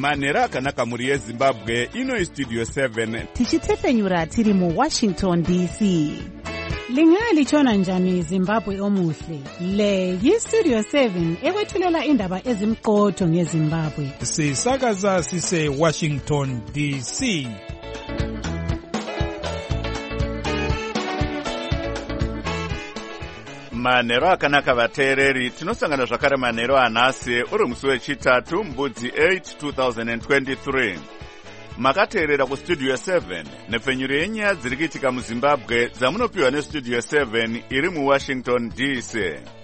manhero akanaka muri yezimbabwe. Ino Studio 7 tichitsefenyura tiri mu Washington DC. Lingalitshona njani Zimbabwe omuhle? Le yi-Studio 7 ekwethulela indaba ezimqotho ngeZimbabwe. Sisakaza sise Washington DC. Manhero akanaka vateereri, tinosangana zvakare manhero anhasi uri musi wechitatu mbudzi 8 2023. Makateerera kuStudio 7 nepfenyuro yenyaya dziri kuitika muZimbabwe dzamunopiwa neStudio 7 iri muWashington DC.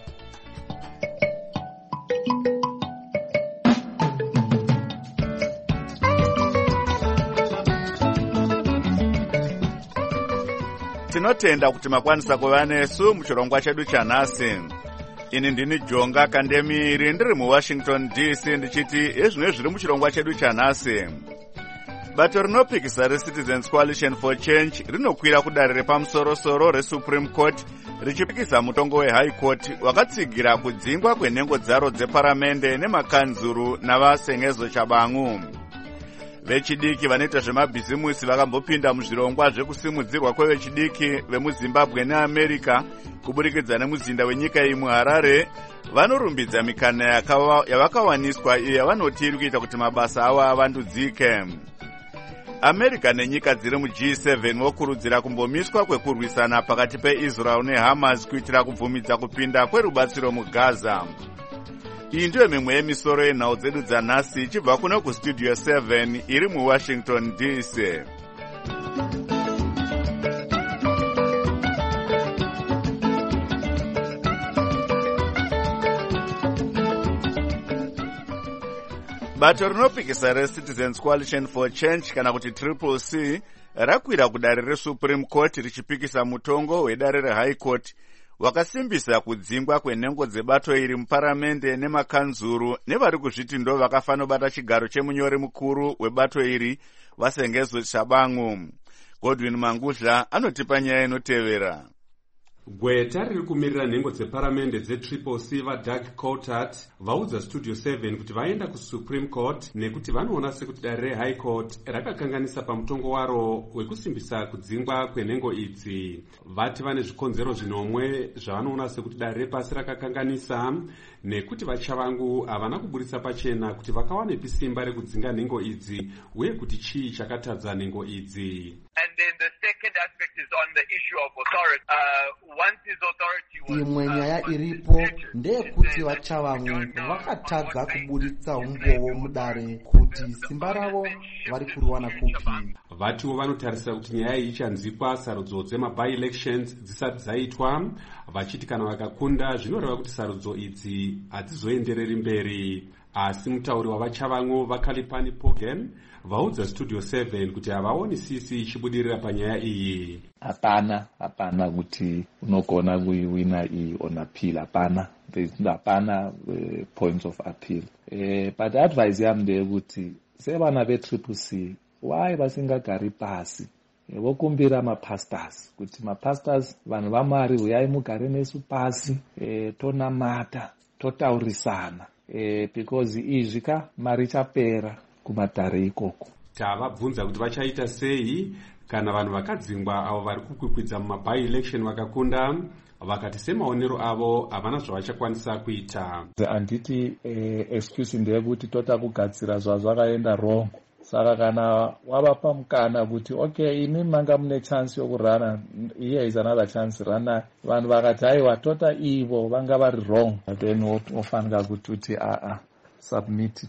Tinotenda kuti makwanisa kuva nesu muchirongwa chedu chanhasi. Ini ndini Jonga Kandemiri ndiri muWashington DC ndichiti ezvino zviri muchirongwa chedu chanhasi. Bato rinopikisa reCitizens Coalition for Change rinokwira kudare repamusoro-soro reSupreme Court richipikisa mutongo weHigh Court wakatsigira kudzingwa kwenhengo dzaro dzeparamende nemakanzuru navasengezo chabangu. Vechidiki vanoita zvemabhizimusi vakambopinda muzvirongwa zvekusimudzirwa kwevechidiki vemuZimbabwe neAmerica kuburikidza nemuzinda wenyika iyi muHarare vanorumbidza mikana yavakawaniswa iyo yavanoti iri kuita kuti mabasa avo avandudzike. America nenyika dziri muG7 vokurudzira kumbomiswa kwekurwisana pakati peIsrael neHamas kuitira kubvumidza kupinda kwerubatsiro muGaza. Iyi ndiyo mimwe yemisoro yenhau dzedu dzanhasi ichibva kuno kuStudio 7 iri muWashington DC. Bato rinopikisa reCitizens Coalition for Change kana kuti CCC rakwira kudare reSupreme Court richipikisa mutongo wedare reHigh Court wakasimbisa kudzingwa kwenhengo dzebato iri muparamende nemakanzuru nevari kuzviti ndo vakafanobata chigaro chemunyori mukuru webato iri vasengezo chabangu. Godwin Mangudla anotipa nyaya inotevera. Gweta riri kumirira nhengo dzeparamende dzeCCC vaDoug Coulthard vaudza Studio 7 kuti vaenda kuSupreme Court nekuti vanoona sekuti dare reHigh Court rakakanganisa pamutongo waro wekusimbisa kudzingwa kwenhengo idzi. Vati vane zvikonzero zvinomwe zvavanoona sekuti dare repasi rakakanganisa nekuti vachavangu havana kuburitsa pachena kuti vakawanepi simba rekudzinga nhengo idzi uye kuti chii chakatadza nhengo idzi. And then the second aspect is on the issue of authority. Once his authority was imwe nyaya iripo ndeyekuti vachavangu vakatadza kuburitsa umbowo mudare kuti simba ravo vari kuriwana kupi. Vatiwo vanotarisira kuti nyaya iyi ichanzikwa sarudzo dzemabi-elections dzisati dzaitwa, vachiti kana vakakunda zvinoreva kuti sarudzo idzi hadzizoendereri mberi. Asi mutauri wavachavangu vaKalipani Pogen vaudza Studio 7 kuti havaoni CC ichibudirira panyaya iyi. Hapana kuti unogona kuiwina iyi on appeal. Hapana points of appeal. But advice yam ndeyekuti sevana veCCC why vasingagari pasi vokumbira mapastors kuti mapastors vanhu vaMwari uyai mugare nesu pasi tonamata totaurisana because izvi mari chapera kumadare ikoko. Tavabvunza kuti vachaita sei kana vanhu vakadzingwa avo vari kukwikwidza mumabi-election vakakunda, vakati semaonero avo havana zvavachakwanisa kuita. Handiti excuse ndeyekuti tota kugadzira zvazvakaenda wrong. Saka kana wavapa mukana kuti okay ini manga mune chance yokurana, here is another chance, rana. Vanhu vakati haiwa tota ivo vanga vari wrong, then ofanira kuti submit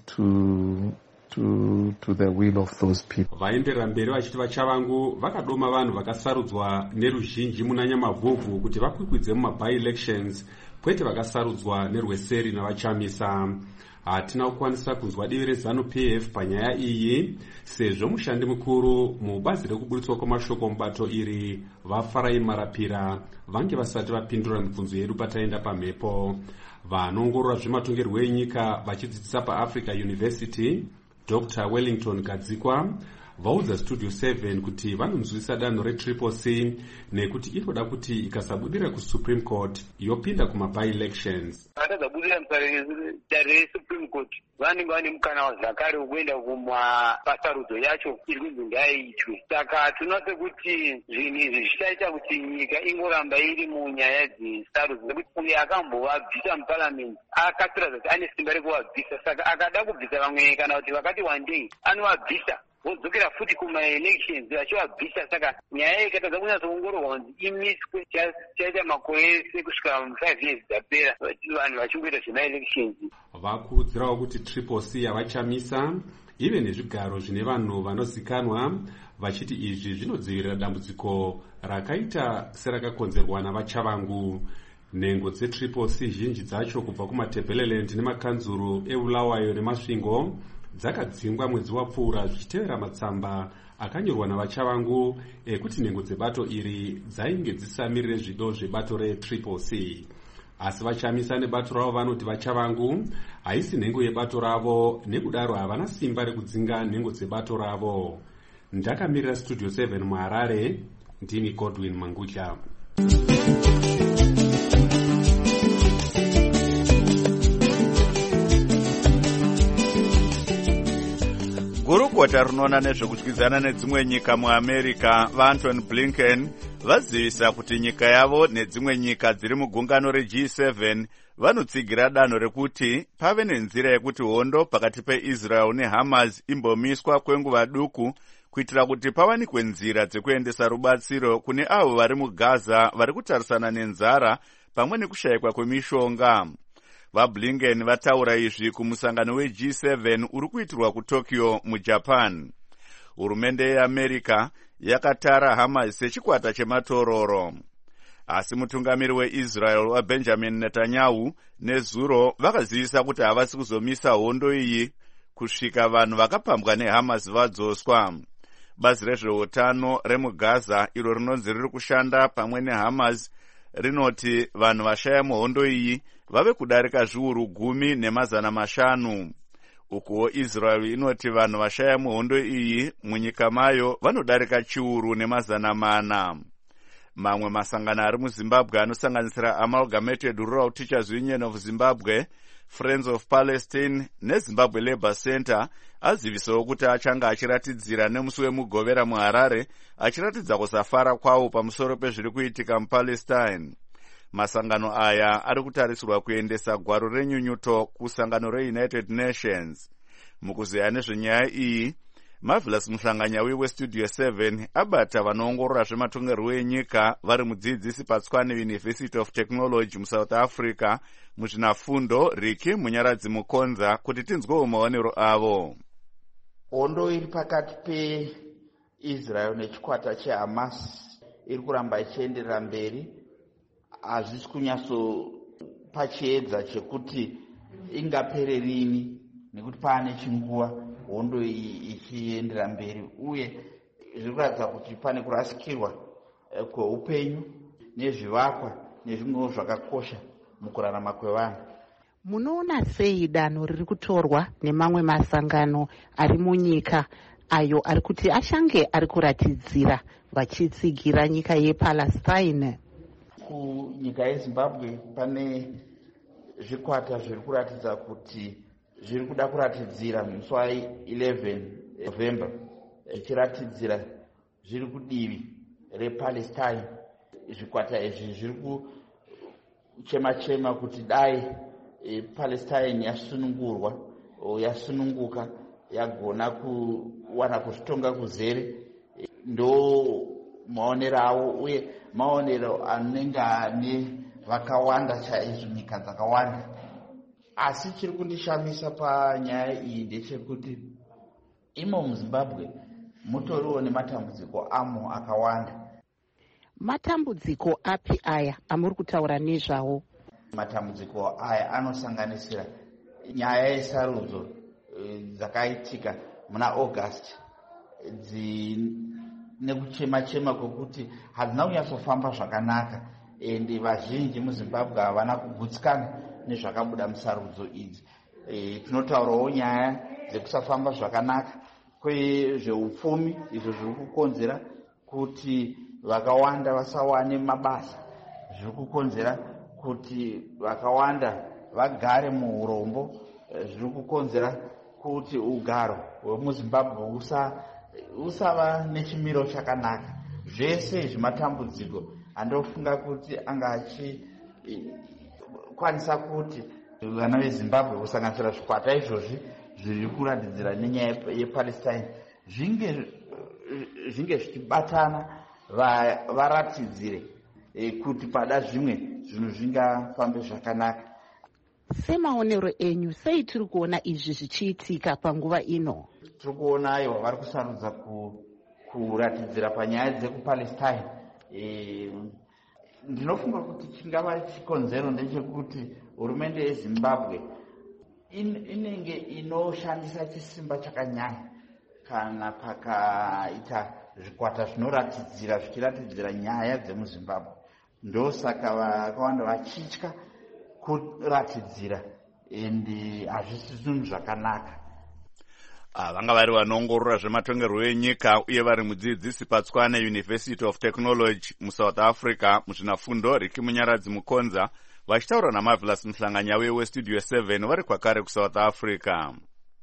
to the will of those people. Vaenderera mberi vachiti vachavangu vakadoma vanhu vakasarudzwa neruzhinji munanyamavhuvhu kuti vakwikwidze mumabi-elections, kwete vakasarudzwa nerweseri navachamisa. Hatina kukwanisa kunzwa divi reZANU-PF panyaya iyi sezvo mushandi mukuru mubazi rekuburitswa kwamashoko mubato iri vaFarai Marapira vange vasati vapindura mibvunzo yedu pataenda pamhepo. Vanongorora zvematongerwo enyika vachidzidzisa paAfrica University Dr. Wellington Gadzikwa vaudza Studio 7 kuti vanonzwisa danho retriple C nekuti inoda kuti ikasabudira kuSupreme Court yopinda kuma-by-elections. Atazabudira mutariro reSupreme Court vanenge vane mukana wazvakare wekuenda kumapasarudzo yacho iri kunzi ngaiitwe. Saka tinoona sekuti zvinhu izvi zvichaita kuti nyika ingoramba iri munyaya dzesarudzo nekuti uyo akambovabvisa muparamendi akasira kuti ane simba rekuvabvisa. Saka akada kubvisa vamwe kana kuti vakati wandei anovabvisa vodzokera futi kuma-elections vachivabvisa. Saka nyaya ikatadza kunyatsoongororwa kunzi imiswe chaita makore ese kusvika 5 years dzapera vanhu vachingoita zvema-elections. Vakurudzirawo kuti Triple C havachamisa ive nezvigaro zvine vanhu vanozikanwa, vachiti izvi zvinodzivirira dambudziko rakaita serakakonzerwa navachavangu. Nhengo dzeTriple C zhinji dzacho kubva kumaTebeleland nemakanzuru eBulawayo neMasvingo dzakadzingwa mwedzi wapfuura zvichitevera matsamba akanyorwa navachavangu ekuti nhengo dzebato iri dzainge dzisamirire zvido zvebato reTriple C. Asi vachamisa nebato ravo vanoti vachavangu haisi nhengo yebato ravo, nekudaro havana simba rekudzinga nhengo dzebato ravo. Ndakamirira Studio 7 muHarare, ndini Godwin Mangudya. Gurukota rinoona nezvekudyidzana nedzimwe nyika muAmerica vaAntony Blinken vazivisa kuti nyika yavo nedzimwe nyika dziri mugungano reG7 vanotsigira danho rekuti pave nenzira yekuti hondo pakati peIsrael neHamas imbomiswa kwenguva duku kuitira kuti pawanikwe nzira dzekuendesa rubatsiro kune avo vari muGaza vari kutarisana nenzara pamwe nekushayikwa kwemishonga. VaBlinken vataura izvi kumusangano weG7 uri kuitirwa kuTokyo muJapan. Hurumende yeAmerica yakatara Hamas sechikwata chematororo. Asi mutungamiri weIsrael waBenjamin Netanyahu nezuro vakazivisa kuti havasi kuzomisa hondo iyi kusvika vanhu vakapambwa neHamas vadzoswa. Bazi rezveutano remuGaza iro rinonzi riri kushanda pamwe neHamas rinoti vanhu vashaya muhondo iyi vave kudarika zviuru 10,500. Ukuwo Israel inoti vanhu vashaya muhondo iyi munyika mayo vanodarika 1,400. Mamwe masangano ari muZimbabwe anosanganisira Amalgamated Rural Teachers Union of Zimbabwe, Friends of Palestine neZimbabwe Labour Center azivisawo kuti achanga achiratidzira nemusi wemugovera muHarare achiratidza kusafara kwawo pamusoro pezviri kuitika muPalestine. Masangano aya ari kutarisirwa kuendesa gwaro renyunyuto kusangano reUnited Nations. Mukuziya nezvenyaya iyi, Marvelous Muhlanganyawi weStudio 7 abata vanoongorora zvematongerwo enyika vari mudzidzisi paTswane University of Technology muSouth Africa muzvinafundo Riki Munyaradzi Mukonza kuti tinzwewo maonero avo. Hondo iri pakati peIsrael nechikwata cheHamas iri kuramba ichienderera mberi. Hazvisi kunyatsopa chiedza chekuti ingapere rini nekuti pane chinguva hondo iyi ichiendera mberi, uye zviri kuratidza kuti pane kurasikirwa kweupenyu nezvivakwa nezvimwewo zvakakosha mukurarama kwevanhu. Munoona sei danho riri kutorwa nemamwe masangano ari munyika ayo ari kuti achange ari kuratidzira vachitsigira nyika yePalestine? Kunyika yeZimbabwe pane zvikwata zviri kuratidza kuti zviri kuda kuratidzira musi wa11 November zvichiratidzira zviri kudivi rePalestine. Zvikwata izvi zviri kuchema kuti dai Palestine yasununguka yagona kuwana kuzvitonga kuzere. Ndo maonero avo, uye maonero anenge ane vakawanda chaizvo, nyika dzakawanda. Asi chiri kundishamisa panyaya iyi ndechekuti imo muZimbabwe mutoriwo nematambudziko amo akawanda. Matambudziko api aya amuri kutaura nezvawo? Matambudziko aya anosanganisira nyaya yesarudzo dzakaitika muna August nekuchema kwekuti hadzina kunyatsofamba zvakanaka, ende vazhinji muZimbabwe havana kugutsikana nezvakabuda musarudzo idzi. Tinotaurawo nyaya dzekusafamba zvakanaka kwezveupfumi, izvo zviri kukonzera kuti vakawanda vasawane mabasa, zviri kukonzera kuti vakawanda vagare muurombo, zviri kukonzera kuti ugaro hwemuzimbabwe usava nechimiro chakanaka. Zvese zvimatambudziko andofunga kuti anga achikwanisa kuti vana vezimbabwe kusanganisira zvikwata izvozvi zviri kuratidzira nenyaya yePalestine zvinge zvichibatana varatidzire kuti pada zvimwe zvinhu zvingafambe zvakanaka. Semaonero enyu, sei tiri kuona izvi zvichiitika panguva ino? Tiri kuona ivo vari kusarudza kuratidzira panyaya dzekuPalestine. Ndinofunga kuti chingava chikonzero ndechekuti hurumende yeZimbabwe inenge inoshandisa chisimba chakanyanya kana pakaita zvikwata zvichiratidzira nyaya dzemuZimbabwe. Ndosaka vakawanda vachitya kuratidzira, ende hazvisi zvinhu zvakanaka. Vanga vari vanoongorora zvematongerwo enyika uye vari mudzidzisi patswana University of Technology muSouth Africa muzvinafundo Riki Munyaradzi Mukonza vachitaura naMarvelous Mhlanganyauye weStudio 7 vari kwakare kuSouth Africa.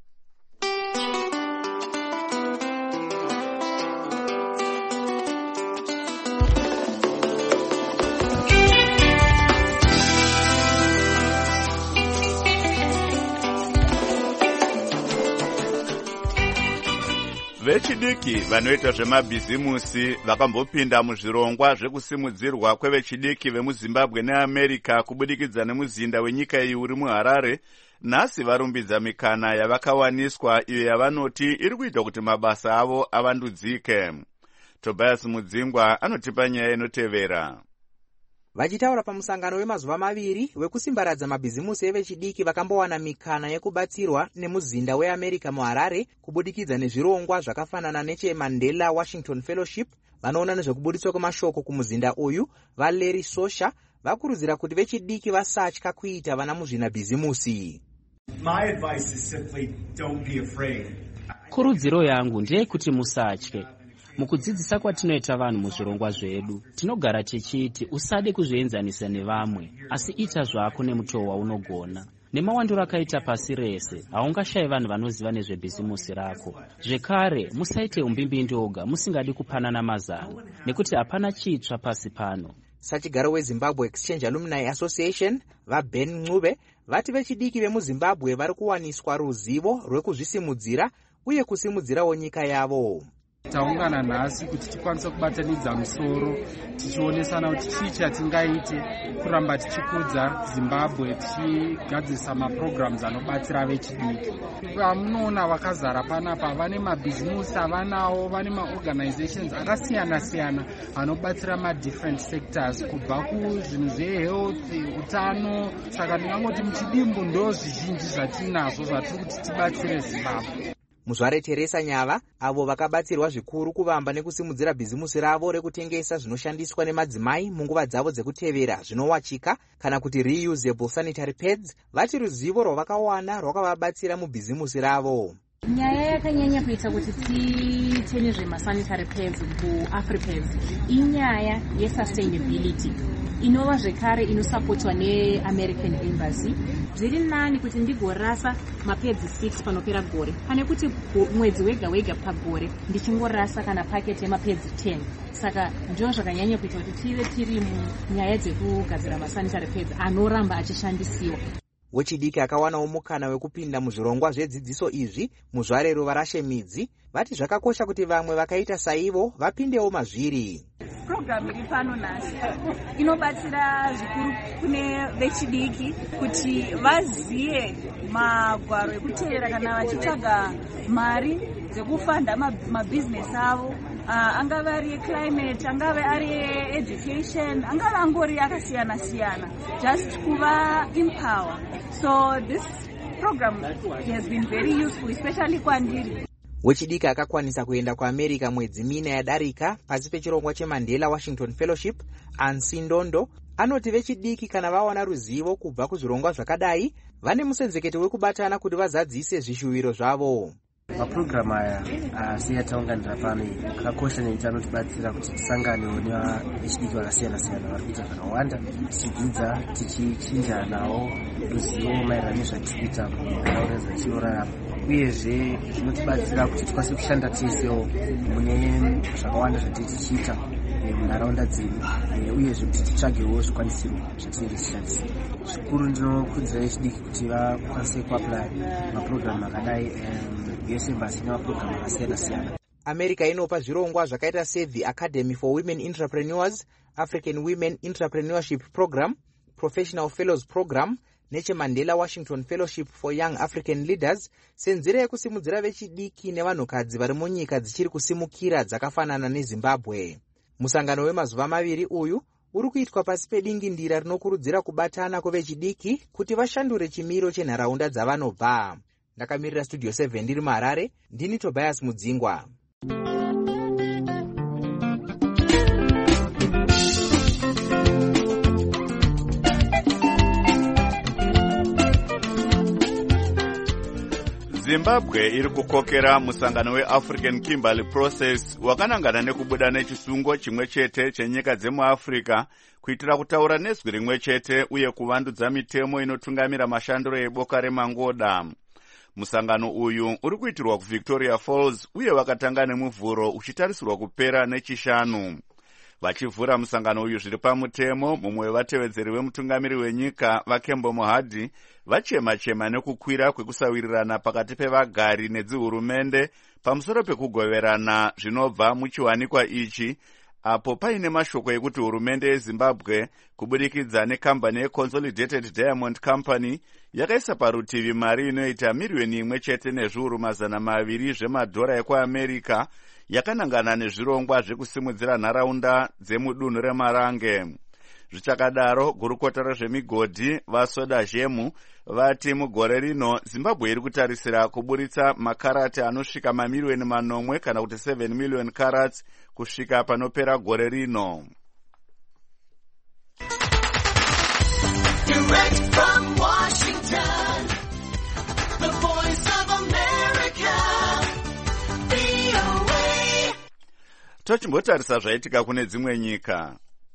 Vechidiki vanoita zvemabhizimusi vakambopinda muzvirongwa zvekusimudzirwa kwevechidiki vemuZimbabwe neAmerica kubudikidza nemuzinda wenyika iyi uri muHarare. Nhasi varumbidza mikana yavakawaniswa iyo yavanoti iri kuita kuti mabasa avo avandudzike. Tobias Mudzingwa anotipa nyaya inotevera. Vachitaura pamusangano wemazuva maviri wekusimbaradza mabhizimusi evechidiki vakambowana mikana yekubatsirwa nemuzinda weAmerica muHarare kubudikidza nezvirongwa zvakafanana necheMandela Washington Fellowship, vanoona nezvekubudiswa kwemashoko kumuzinda uyu Valeri Sosha vakurudzira kuti vechidiki vasatya kuita vana muzvinabhizimusi. My advice is simply don't be afraid. Kurudziro yangu ndeyekuti musatye. Mukudzidzisa kwatinoita vanhu muzvirongwa zvedu, tinogara tichiti usade kuzvienzanisa nevamwe, asi ita zvako nemutoo waunogona. Nemawandiro akaita pasi rese, haungashayi vanhu vanoziva nezvebhizimusi rako. Zvekare, musaite umbimbi ndoga musingadi kupanana mazano, nekuti hapana chitsva pasi pano. Sachigaro weZimbabwe Exchange Alumni Association, vaBen Ncube, vati vechidiki vemuZimbabwe vari kuwaniswa ruzivo rwekuzvisimudzira uye kusimudzirawo nyika yavo. Taungana nhasi kuti tikwanise kubatanidza musoro tichionesana kuti chii chatingaite kuramba tichikudza Zimbabwe tichigadzirisa maprograms anobatsira vechidiki. Vamunoona vakazara panapa vane mabhizimusi avanawo, vane maorganizations akasiyana-siyana anobatsira madifferent sectors kubva kuzvinhu zvehealth, utano. Saka ndingangoti muchidimbu ndo zvizhinji zvatinazvo zvatiri kuti tibatsire Zimbabwe. Muzvare Teresa Nyava, avo vakabatsirwa zvikuru kuvamba nekusimudzira bhizimusi ravo rekutengesa zvinoshandiswa nemadzimai munguva dzavo dzekutevera zvinowachika kana kuti reusable sanitary pads, vati ruzivo rwavakawana rwakavabatsira mubhizimusi ravo. Nyaya yakanyanya kuita kuti titenge zvemasanitary pads kuAfripads inyaya yesustainability inova zvekare inosapotwa neAmerican Embassy. Zviri nani kuti ndigorasa mapads 6 panopera gore pane kuti mwedzi wega wega pagore ndichingorasa kana packet yemapads 10. Saka ndio zvakanyanya kuita kuti tive tiri munyaya dzekugadzira masanitary pads anoramba achishandisiwa. Wechidiki akawanawo mukana wekupinda muzvirongwa zvedzidziso izvi. Muzvare Ruvarashe Midzi vati zvakakosha kuti vamwe vakaita saivo vapindewo mazviri. Program iri pano nhasi inobatsira zvikuru kune vechidiki kuti vaziye magwaro ekutevera kana vachitsvaga mari dzekufanda mabhizinesi avo, angave ari climate, angave ari education, angave angori akasiyana-siyana, just kuva empower. So this program has been very useful, especially kwandiri. Wechidiki akakwanisa kuenda kuAmerica mwedzi mina yadarika pasi pechirongwa cheMandela Washington Fellowship, Ansi Ndondo, anoti vechidiki kana vawana ruzivo kubva kuzvirongwa zvakadai vane musenzekete wekubatana kuti vazadzise zvishuwiro zvavo. mapurogiramu aya seyataunganira pano akakosha nekuti anotibatsira kuti tisanganewo nevechidiki vakasiyana-siyana vari kuita zvakawanda, tichidzidza tichichinja nawo ruzivo maererano nezvatiri kuita munharaunda dzatinorarama. Uyezve zvinotibatsira kuti tikwanise kushanda tesewo mune zvakawanda zvatiri tichiita munharaunda dzedu, uyezve kuti titsvagewo zvikwanisiro zvatinenge tichishandisa. Zvikuru ndinokurudzira vechidiki kuti vakwanise kuapply mapurogiramu akadai US Embassy nemapurogiramu akasiyana-siyana. America inopa zvirongwa zvakaita seThe Academy for Women Entrepreneurs, African Women Entrepreneurship Program, Professional Fellows Program necheMandela Washington Fellowship for Young African Leaders senzira yekusimudzira vechidiki nevanhukadzi vari munyika dzichiri kusimukira dzakafanana neZimbabwe. Musangano wemazuva maviri uyu uri kuitwa pasi pedingindira rinokurudzira kubatana kwevechidiki kuti vashandure chimiro chenharaunda dzavanobva. Ndakamirira Studio 7 ndiri muHarare, ndini Tobias Mudzingwa. Zimbabwe iri kukokera musangano weAfrican Kimberley Process wakanangana nekubuda nechisungo chimwe chete chenyika dzemuAfrica kuitira kutaura nezwi rimwe chete uye kuvandudza mitemo inotungamira mashandiro eboka remangoda. Musangano uyu uri kuitirwa kuVictoria Falls uye wakatanga nemuvhuro uchitarisirwa kupera nechishanu. Vachivhura musangano uyu zviri pamutemo, mumwe wevatevedzeri vemutungamiri wenyika vaKembo Mohadi vachema-chema nekukwira kwekusawirirana pakati pevagari nedzihurumende pamusoro pekugoverana zvinobva muchiwanikwa ichi, apo paine mashoko ekuti hurumende yeZimbabwe kubudikidza nekambani yeConsolidated Diamond Company yakaisa parutivi mari inoita miriyoni 1.2 zvemadhora ekuAmerica yakanangana nezvirongwa zvekusimudzira nharaunda dzemudunhu reMarange. Zvichakadaro, gurukota rezvemigodhi vaSoda Zhemu vati mugore rino Zimbabwe iri kutarisira kuburitsa makarati anosvika mamiriyoni 8 kana kuti 7 million carats kusvika panopera gore rino. Direct from Washington, the voice of America, VOA. Tochimbotarisa zvaitika kune dzimwe nyika.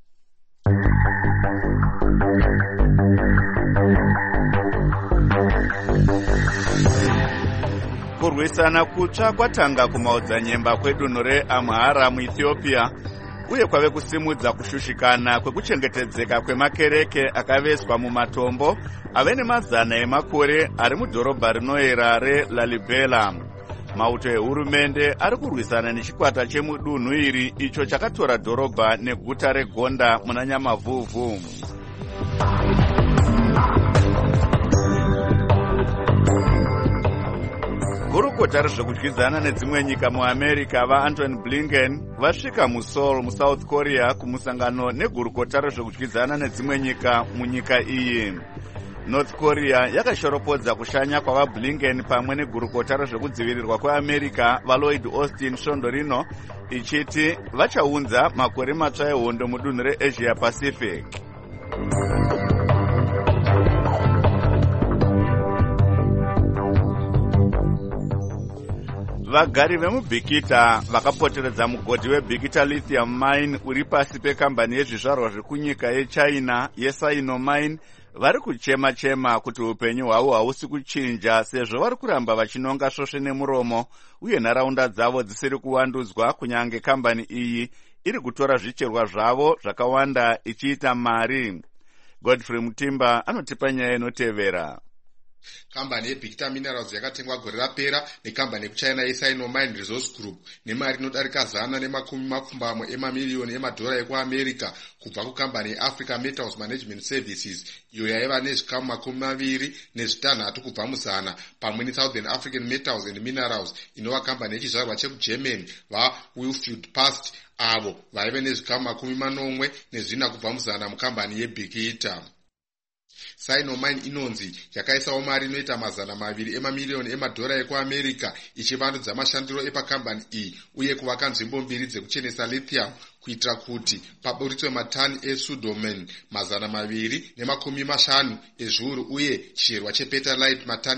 Kurwisana kutsva kwatanga kumaodzanyemba kwedunhu reAmhara muEthiopia uye kwave kusimudza kushushikana kwekuchengetedzeka kwemakereke akaveswa mumatombo ave nemazana emakore ari mudhorobha rinoyera reLalibela. Mauto ehurumende ari kurwisana nechikwata chemudunhu iri icho chakatora dhorobha neguta reGonda muna Nyamavhuvhu. Gurukota rezvekudyidzana nedzimwe nyika muAmerica vaAntony Blinken vasvika muSeoul muSouth Korea kumusangano negurukota rezvekudyidzana nedzimwe nyika munyika iyi. North Korea yakashoropodza kushanya kwavaBlinken pamwe negurukota rezvekudzivirirwa kweAmerica vaLloyd Austin svondo rino ichiti vachaunza makore matsva ehondo mudunhu reAsia Pacific. Vagari vemubhikita vakapoteredza mugodhi weBhikita Lithium Mine uri pasi pekambani yezvizvarwa zvekunyika yeChina yeSinomine vari kuchema-chema kuti upenyu hwavo hausi kuchinja sezvo vari kuramba vachinonga svosve nemuromo uye nharaunda dzavo dzisiri kuwandudzwa kunyange kambani iyi iri kutora zvicherwa zvavo zvakawanda ichiita mari. Godfrey Mutimba anotipa nyaya inotevera. Kambani yeBhikita Minerals yakatengwa gore rapera nekambani yekuchina yeSinomine Resource Group nemari inodarika $120 emamiliyoni emadhora ekuAmerica kubva kukambani yeAfrica Metals Management Services iyo yaiva nezvikamu 26 kubva muzana pamwe neSouthern African Metals and Minerals inova kambani yechizvarwa chekuGermany vaWilfield Past avo vaive nezvikamu 40 kubva muzana mukambani yeBhikita. Sinomine inonzi yakaisawo mari inoita $200 emamiliyoni emadhora ekuAmerica ichivandudza mashandiro epakambani iyi uye kuvaka nzvimbo mbiri dzekuchenesa lithium kuitira kuti paburitswe matani esudomen 250 ezviuru uye chicherwa chepetalite matani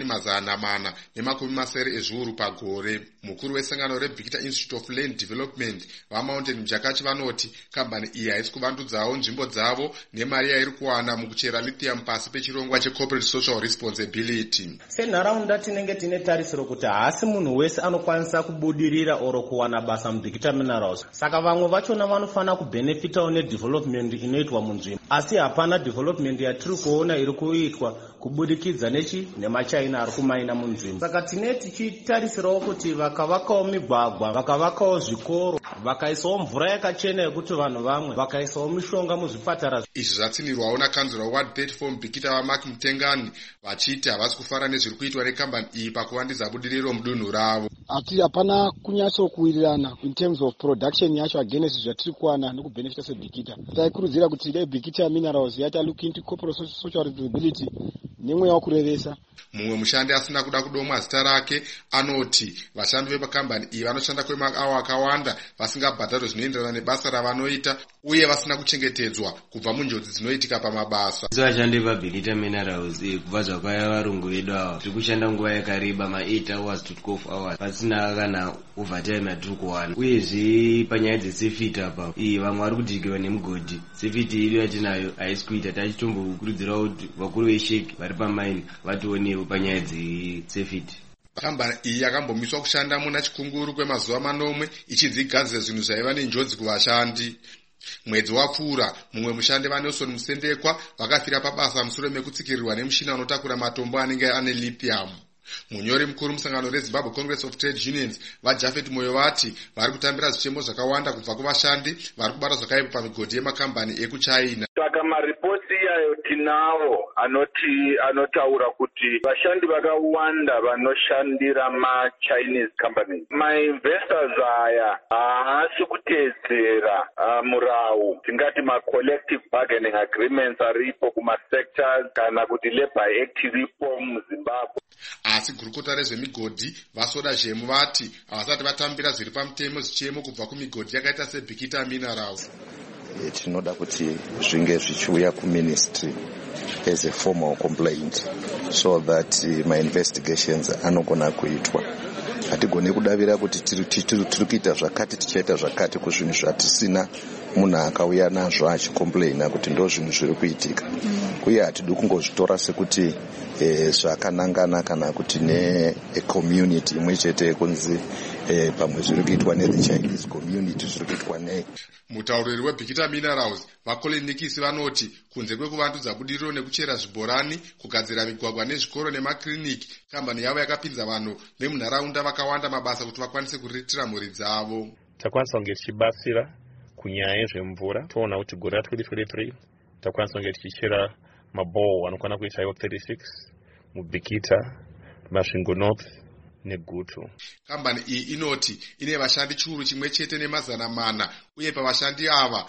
490 ezviuru pagore. Mukuru wesangano reBikita Institute of Land Development vaMountain Mjakachi vanoti kambani iyi haisi kuvandudzawo nzvimbo dzavo nemari yairi kuwana mukuchera lithium pasi pechirongwa checorporate social responsibility. Senharaunda tinenge tine tarisiro kuti haasi munhu wese anokwanisa kubudirira oro kuwana basa muBikita Minerals. Saka vamwe vachona vanofana kubenefitawo nedevelopment inoitwa munzvimbo. Asi hapana development yatiri kuona iri kuitwa kubudikidza nemachaina ari kumaina munzvimbo. Saka tine tichitarisirawo kuti vakavakawo migwagwa, vakavakawo zvikoro, vakaisawo mvura yakachena yekuti vanhu vamwe, vakaisawo mishonga muzvipatara. Izvi zvatsinirwawo nakanzura Ward 34 muBikita vaMark Mutengani vachiti havasi kufara nezviri kuitwa nekambani iyi pakuvandudza budiriro mudunhu ravo. Hapana kunyatsokuwirirana in terms of production yacho against zvatiri kuwana nekubenefita seBikita. Taikurudzira kuti Bikita Minerals yata look into corporate social responsibility nemwe wakurevesa. Mumwe mushandi asina kuda kudomwa zita rake anoti vashandi vepakambani iyi vanoshanda kwemaawa akawanda vasingabhadharwe zvinoenderana nebasa ravanoita uye vasina kuchengetedzwa kubva munjodzi dzinoitika pamabasa. Vashandi veBikita Minerals kubva zvakaya varungu vedu ava tiri kushanda nguva yakareba 8 hours to 12 hours pasina kana overtime yatiri kuwana. Uyezve panyaya dzesafety apa vamwe vari kudhikirwa nemugodhi. Safety iri yatinayo haisi kuita, tachitombokurudzirawo kuti vakuru vesheki vari pamaini vationewo panyaya dzesafety. Kambani iyi yakambomiswa kushanda muna chikunguru kwemazuva 9 ichidzigadzira zvinhu zvaiva nenjodzi kuvashandi. Mwedzi wapfuura mumwe mushandi vaNelson Musendekwa vakafira pabasa mushure mekutsikirirwa nemushina unotakura matombo anenge ane lithium. Munyori mukuru musangano reZimbabwe Congress of Trade Unions vaJafet Moyo vati vari kutambira zvichemo zvakawanda kubva kuvashandi vari kubata zvakaipa pamigodhi yemakambani ekuChina. Saka maripoti iyayo tinawo anotaura kuti vashandi vakawanda vanoshandira maChinese companies. Mainvestors aya haasi kuteedzera murau, tingati macollective bargaining agreements aripo kumasectors kana kuti Labour Act iripo muZimbabwe. Asi gurukota rezvemigodhi vaSoda Zhemu vati havasati vatambira zviri pamutemo zvichemo kubva kumigodhi yakaita seBikita Minerals. Tinoda kuti zvinge zvichiuya kuministry as a formal complaint so that my investigations anogona kuitwa. Hatigoni kudavira kuti tiri kuita zvakati tichaita zvakati kuzvinhu zvatisina munhu akauya nazvo achicomplaina kuti ndo zvinhu zviri kuitika. Uye hatidi kungozvitora sekuti zvakanangana kana kuti necommunity imwe chete yekunzi pamwe zviri kuitwa nethe Chinese community zviri kuitwa ne. Mutauriri weBikita Minerals vaColin Nikisi vanoti kunze kwekuvandudza budiriro nekuchera zvibhorani, kugadzira migwagwa nezvikoro nemakiriniki, kambani yavo yakapinza vanhu vemunharaunda vakawanda mabasa kuti vakwanise kuriritira mhuri dzavo. Takwanisa kunge tichibatsira kunyaya yezvemvura. Toona kuti gore ra2023 takwanisa kunge tichichera mabhoho anokwana kuita 36 muBikita, Masvingo North neGutu. Kambani iyi inoti ine vashandi chiuru chimwe chete ne400 uye pavashandi ava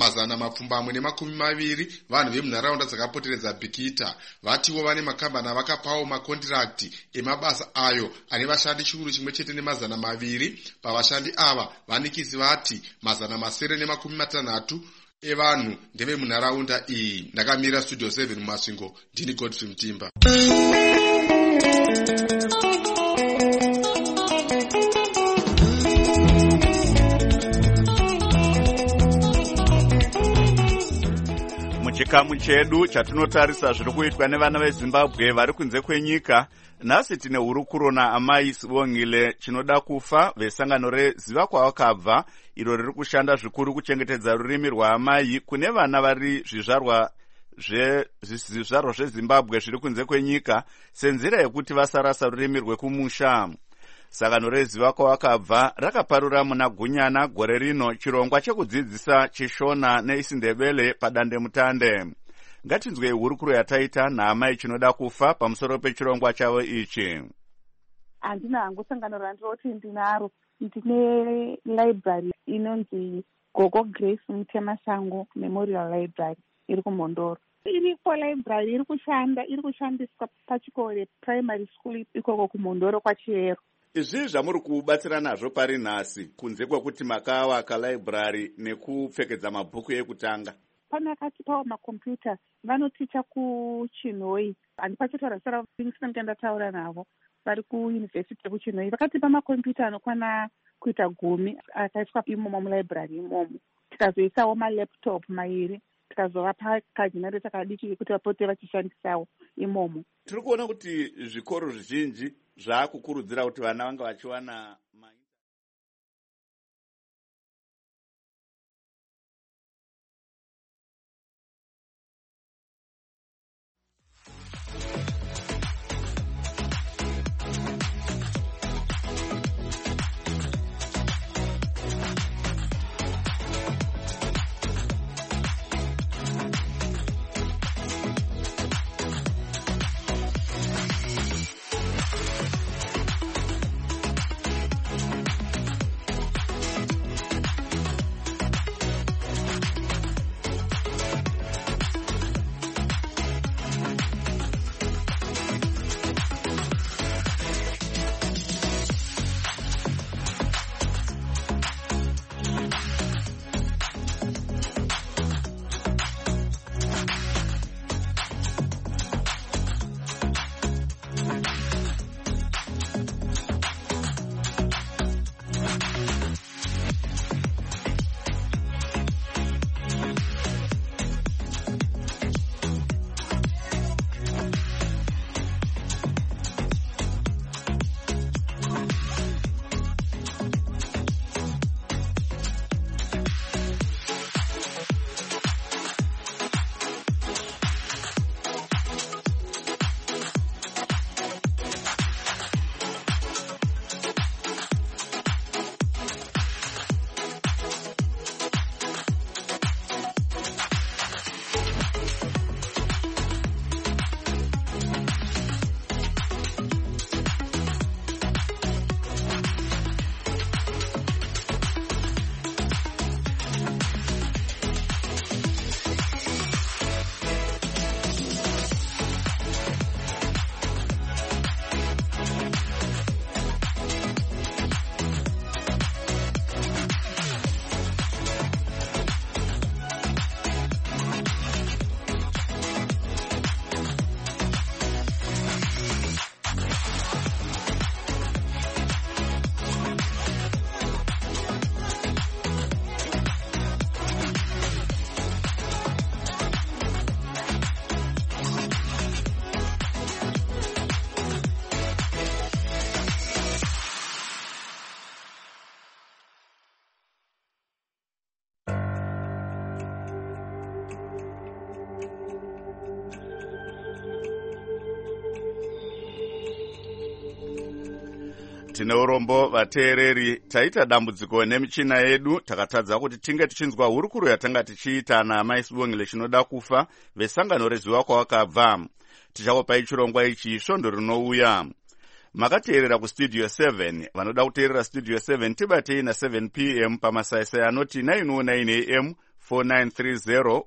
220 vanhu vemunharaunda dzakapoteredza Bikita. Vatiwo vane makambani avakapawo makondirakti emabasa ayo ane vashandi chiuru chimwe chete ne200. Pavashandi ava vaNikisi vati 960 evanhu ndevemunharaunda iyi. Ndakamira Studio 7 muMasvingo, ndini Godfrey Mutimba. Muchikamu chedu chatinotarisa zviri kuitwa nevana veZimbabwe vari kunze kwenyika, nhasi tine hurukuro naamai Sibongile chinoda kufa vesangano reZiva kwavakabva iro riri kushanda zvikuru kuchengetedza rurimi rwaamai kune vana vari zvizvarwa zveZimbabwe zviri kunze kwenyika senzira yekuti vasarasa rurimi rwekumusha. Sangano reZiva kwavakabva rakaparura muna Gunyana gore rino chirongwa chekudzidzisa Chishona neIsindebele padande mutande. Ngatinzwe hurukuro yataita naamai chinoda kufa pamusoro pechirongwa chavo ichi. Handina hangu sangano randinoti ndinaro, ndine library inonzi Gogo Grace Mutemasango Memorial Library iri kuMondoro. Iriko library iri kushandiswa pachikoro primary school ikoko kuMondoro kwaChiyero. izvi zvamuri kubatsira nazvo pari nhasi kunze kwekuti makavaka library nekupfekedza mabhuku ekutanga? Pane akatipawo makombiyuta vanoticha kuChinhoi, handipachotaura sara ndinge ndataura navo vari kuyunivhesiti yekuChinhoi. Vakatipa makombiyuta anokwana kuita 10 akaiswa imomo mulibrary imomo, tikazoisawo malaptop 2 tikazovapa kagenerator kadiki kuti vapote vachishandisawo imomo. Tiri kuona kuti zvikoro zvizhinji zvaakukurudzira kuti vana vanga vachiwana tine urombo vateereri. Taita dambudziko nemichina yedu, takatadza kuti tinge tichinzwa hurukuro yatanga tichiita naamai Sibongile chinoda kufa vesangano rezuva kwawakabva. Tichakupai chirongwa ichi svondo rinouya. Makateerera kustudio 7. Vanoda kuteerera studio 7 tibatei na 7 p.m. pamasaisai anoti 909 am 4930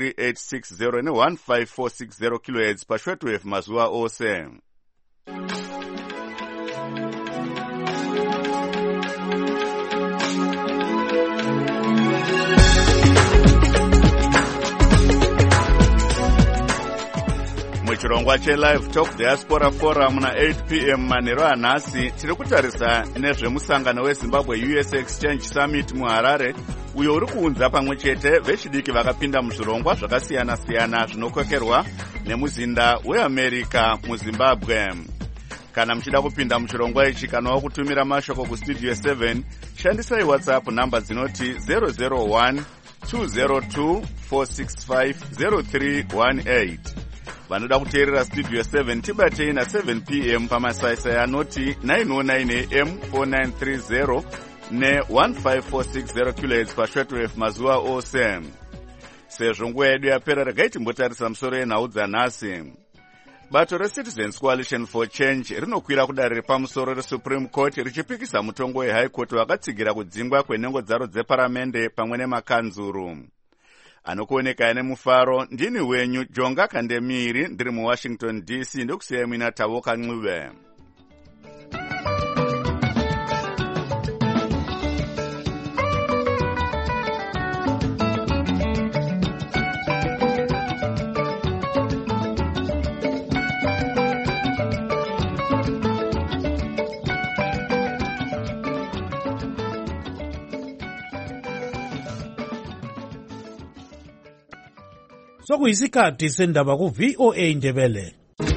13860 ne 15460 kHz pashortwave mazuva ose. Muchirongwa che-Live Talk Diaspora Forum na 8 p.m. manheru anhasi tiri kutarisa nezvemusangano weZimbabwe US Exchange Summit muHarare, uyo uri kuunza pamwe chete vechidiki vakapinda muzvirongwa zvakasiyana-siyana zvinokokerwa nemuzinda weAmerica muZimbabwe. Kana muchida kupinda muchirongwa ichi kana wakutumira mashoko kustudio 7, shandisai WhatsApp namba dzinoti 001 202 465 0318. Vanoda kuteerera studio 7 tibatei na 7 p.m. pamasaisai anoti 909 am 4930 ne 15460 kHz pashortwave mazuva ose. Sezvo nguva yedu yapera, regai timbotarisa musoro yenhau dzanhasi. Bato reCitizens Coalition for Change rinokwira kudare repamusoro reSupreme Court richipikisa mutongo weHigh Court wakatsigira kudzingwa kwenhengo dzaro dzeparamende pamwe nemakanzuru. Anokuoneka nemufaro, ndini wenyu Jonga Kandemiri, ndiri muWashington DC, ndokusiyai mina Tavoka Ncube. sokuyisikhathi sendaba ku-VOA Indebele.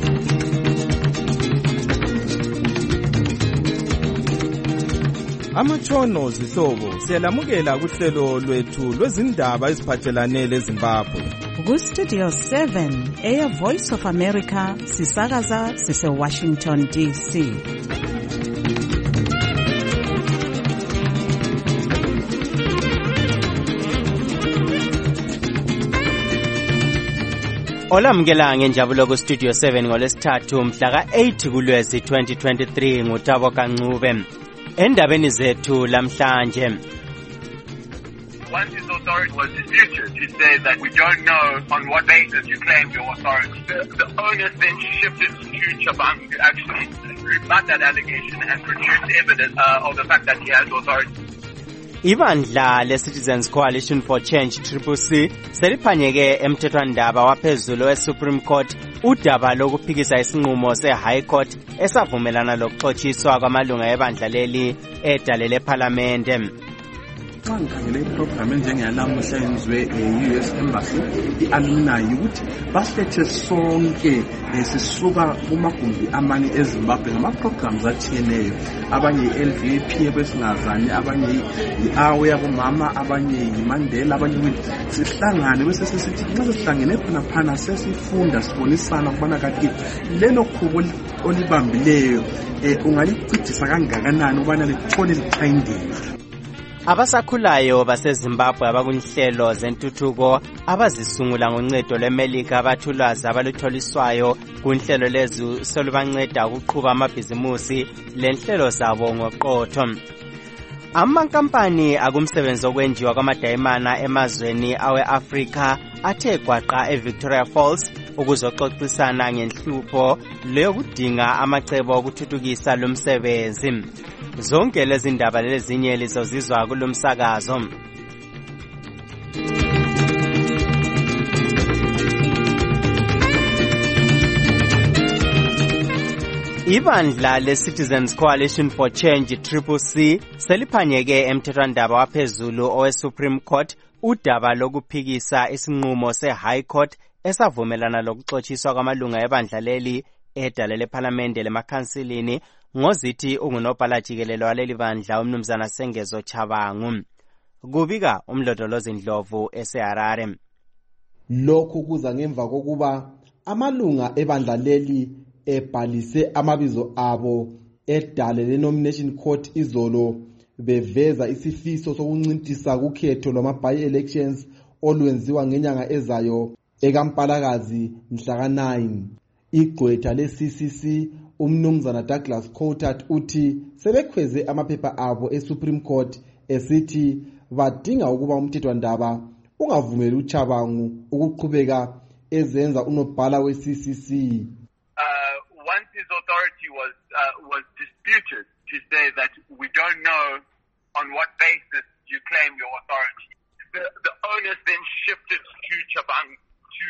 Amatshono zihlobo siyalamukela kuhlelo lwethu lwezindaba eziphathelane leZimbabwe. Ku-Studio 7 Air Voice of America sisakaza sise-Washington DC. Olamukela ngenjabulo ku-Studio 7 ngolesithathu mhla ka-8 kuLwezi 2023 nguTabo Kancube. Endabeni zethu lamhlanje. Once his authority was disputed, he said that we don't know on what basis you claim your authority. The onus then shifted to Chabang to actually rebut that allegation and produce evidence of the fact that he has authority. Ibandla le-Citizens Coalition for Change CCC seliphanyeke emthethwandaba waphezulu we-Supreme Court udaba lokuphikisa isinqumo se-High Court esavumelana lokuxotshiswa kwamalunga ebandla leli edale lephalamende. Xa ngikhangele iprogram enjengeyalamuhla yenziwe e-US Embassy i-alumni ukuthi basilethe sonke sisuka kumagumbi amanye eZimbabwe ngama-programs atshiyeneyo, abanye i-LVP ebesingazani, abanye i-AWE yabomama, abanye yiMandela, abanye sihlangane bese sesithi nxa sihlangene khonaphana sesifunda sibonisana ukubana kanti lelo khubo olibambileyo ungalicijisa kangakanani ukubana lithole lichayindela. Abasakhulayo baseZimbabwe abakunhlelo zentuthuko abazisungula ngoncedo lweMelika abathulazi abalutholiswayo kunhlelo lezu solubanceda ukuqhuba amabhizimusi lenhlelo zabo ngoqotho. Amankampani akumsebenzi okwenjiwa kwamadayimana emazweni awe-Afrika athe gwaqa eVictoria Falls ukuzoxoxisana ngenhlupho leyokudinga amacebo okuthuthukisa lomsebenzi. Zonke lezi ndaba lezinye lizozizwa kulomsakazo. Ibandla le-Citizens Coalition for Change CCC seliphanyeke emthethwandaba waphezulu owe-Supreme Court udaba lokuphikisa isinqumo se-High Court esavumelana lokuxotshiswa kwamalunga ebandla leli edale lephalamende lemakhansilini ngozithi ungunobhala jikelele waleli bandla umnumzana Sengezo Chabangu. Kubika umlondolozi Ndlovu eseHarare. Lokhu kuza ngemva kokuba amalunga ebandla leli ebhalise amabizo abo edale le-Nomination Court izolo beveza isifiso sokuncintisa kukhetho lwama-by-elections olwenziwa ngenyanga ezayo ekaMpalakazi mhla ka-9. Igqwetha le-CCC umnumzana Douglas Coulthard uthi sebekhweze amaphepha abo eSupreme Court esithi badinga ukuba umthethwandaba ungavumeli uChabangu ukuqhubeka ezenza unobhala we-CCC. Once his authority was disputed, to say that we don't know on what basis you claim your authority. The onus then shifted to Chabang to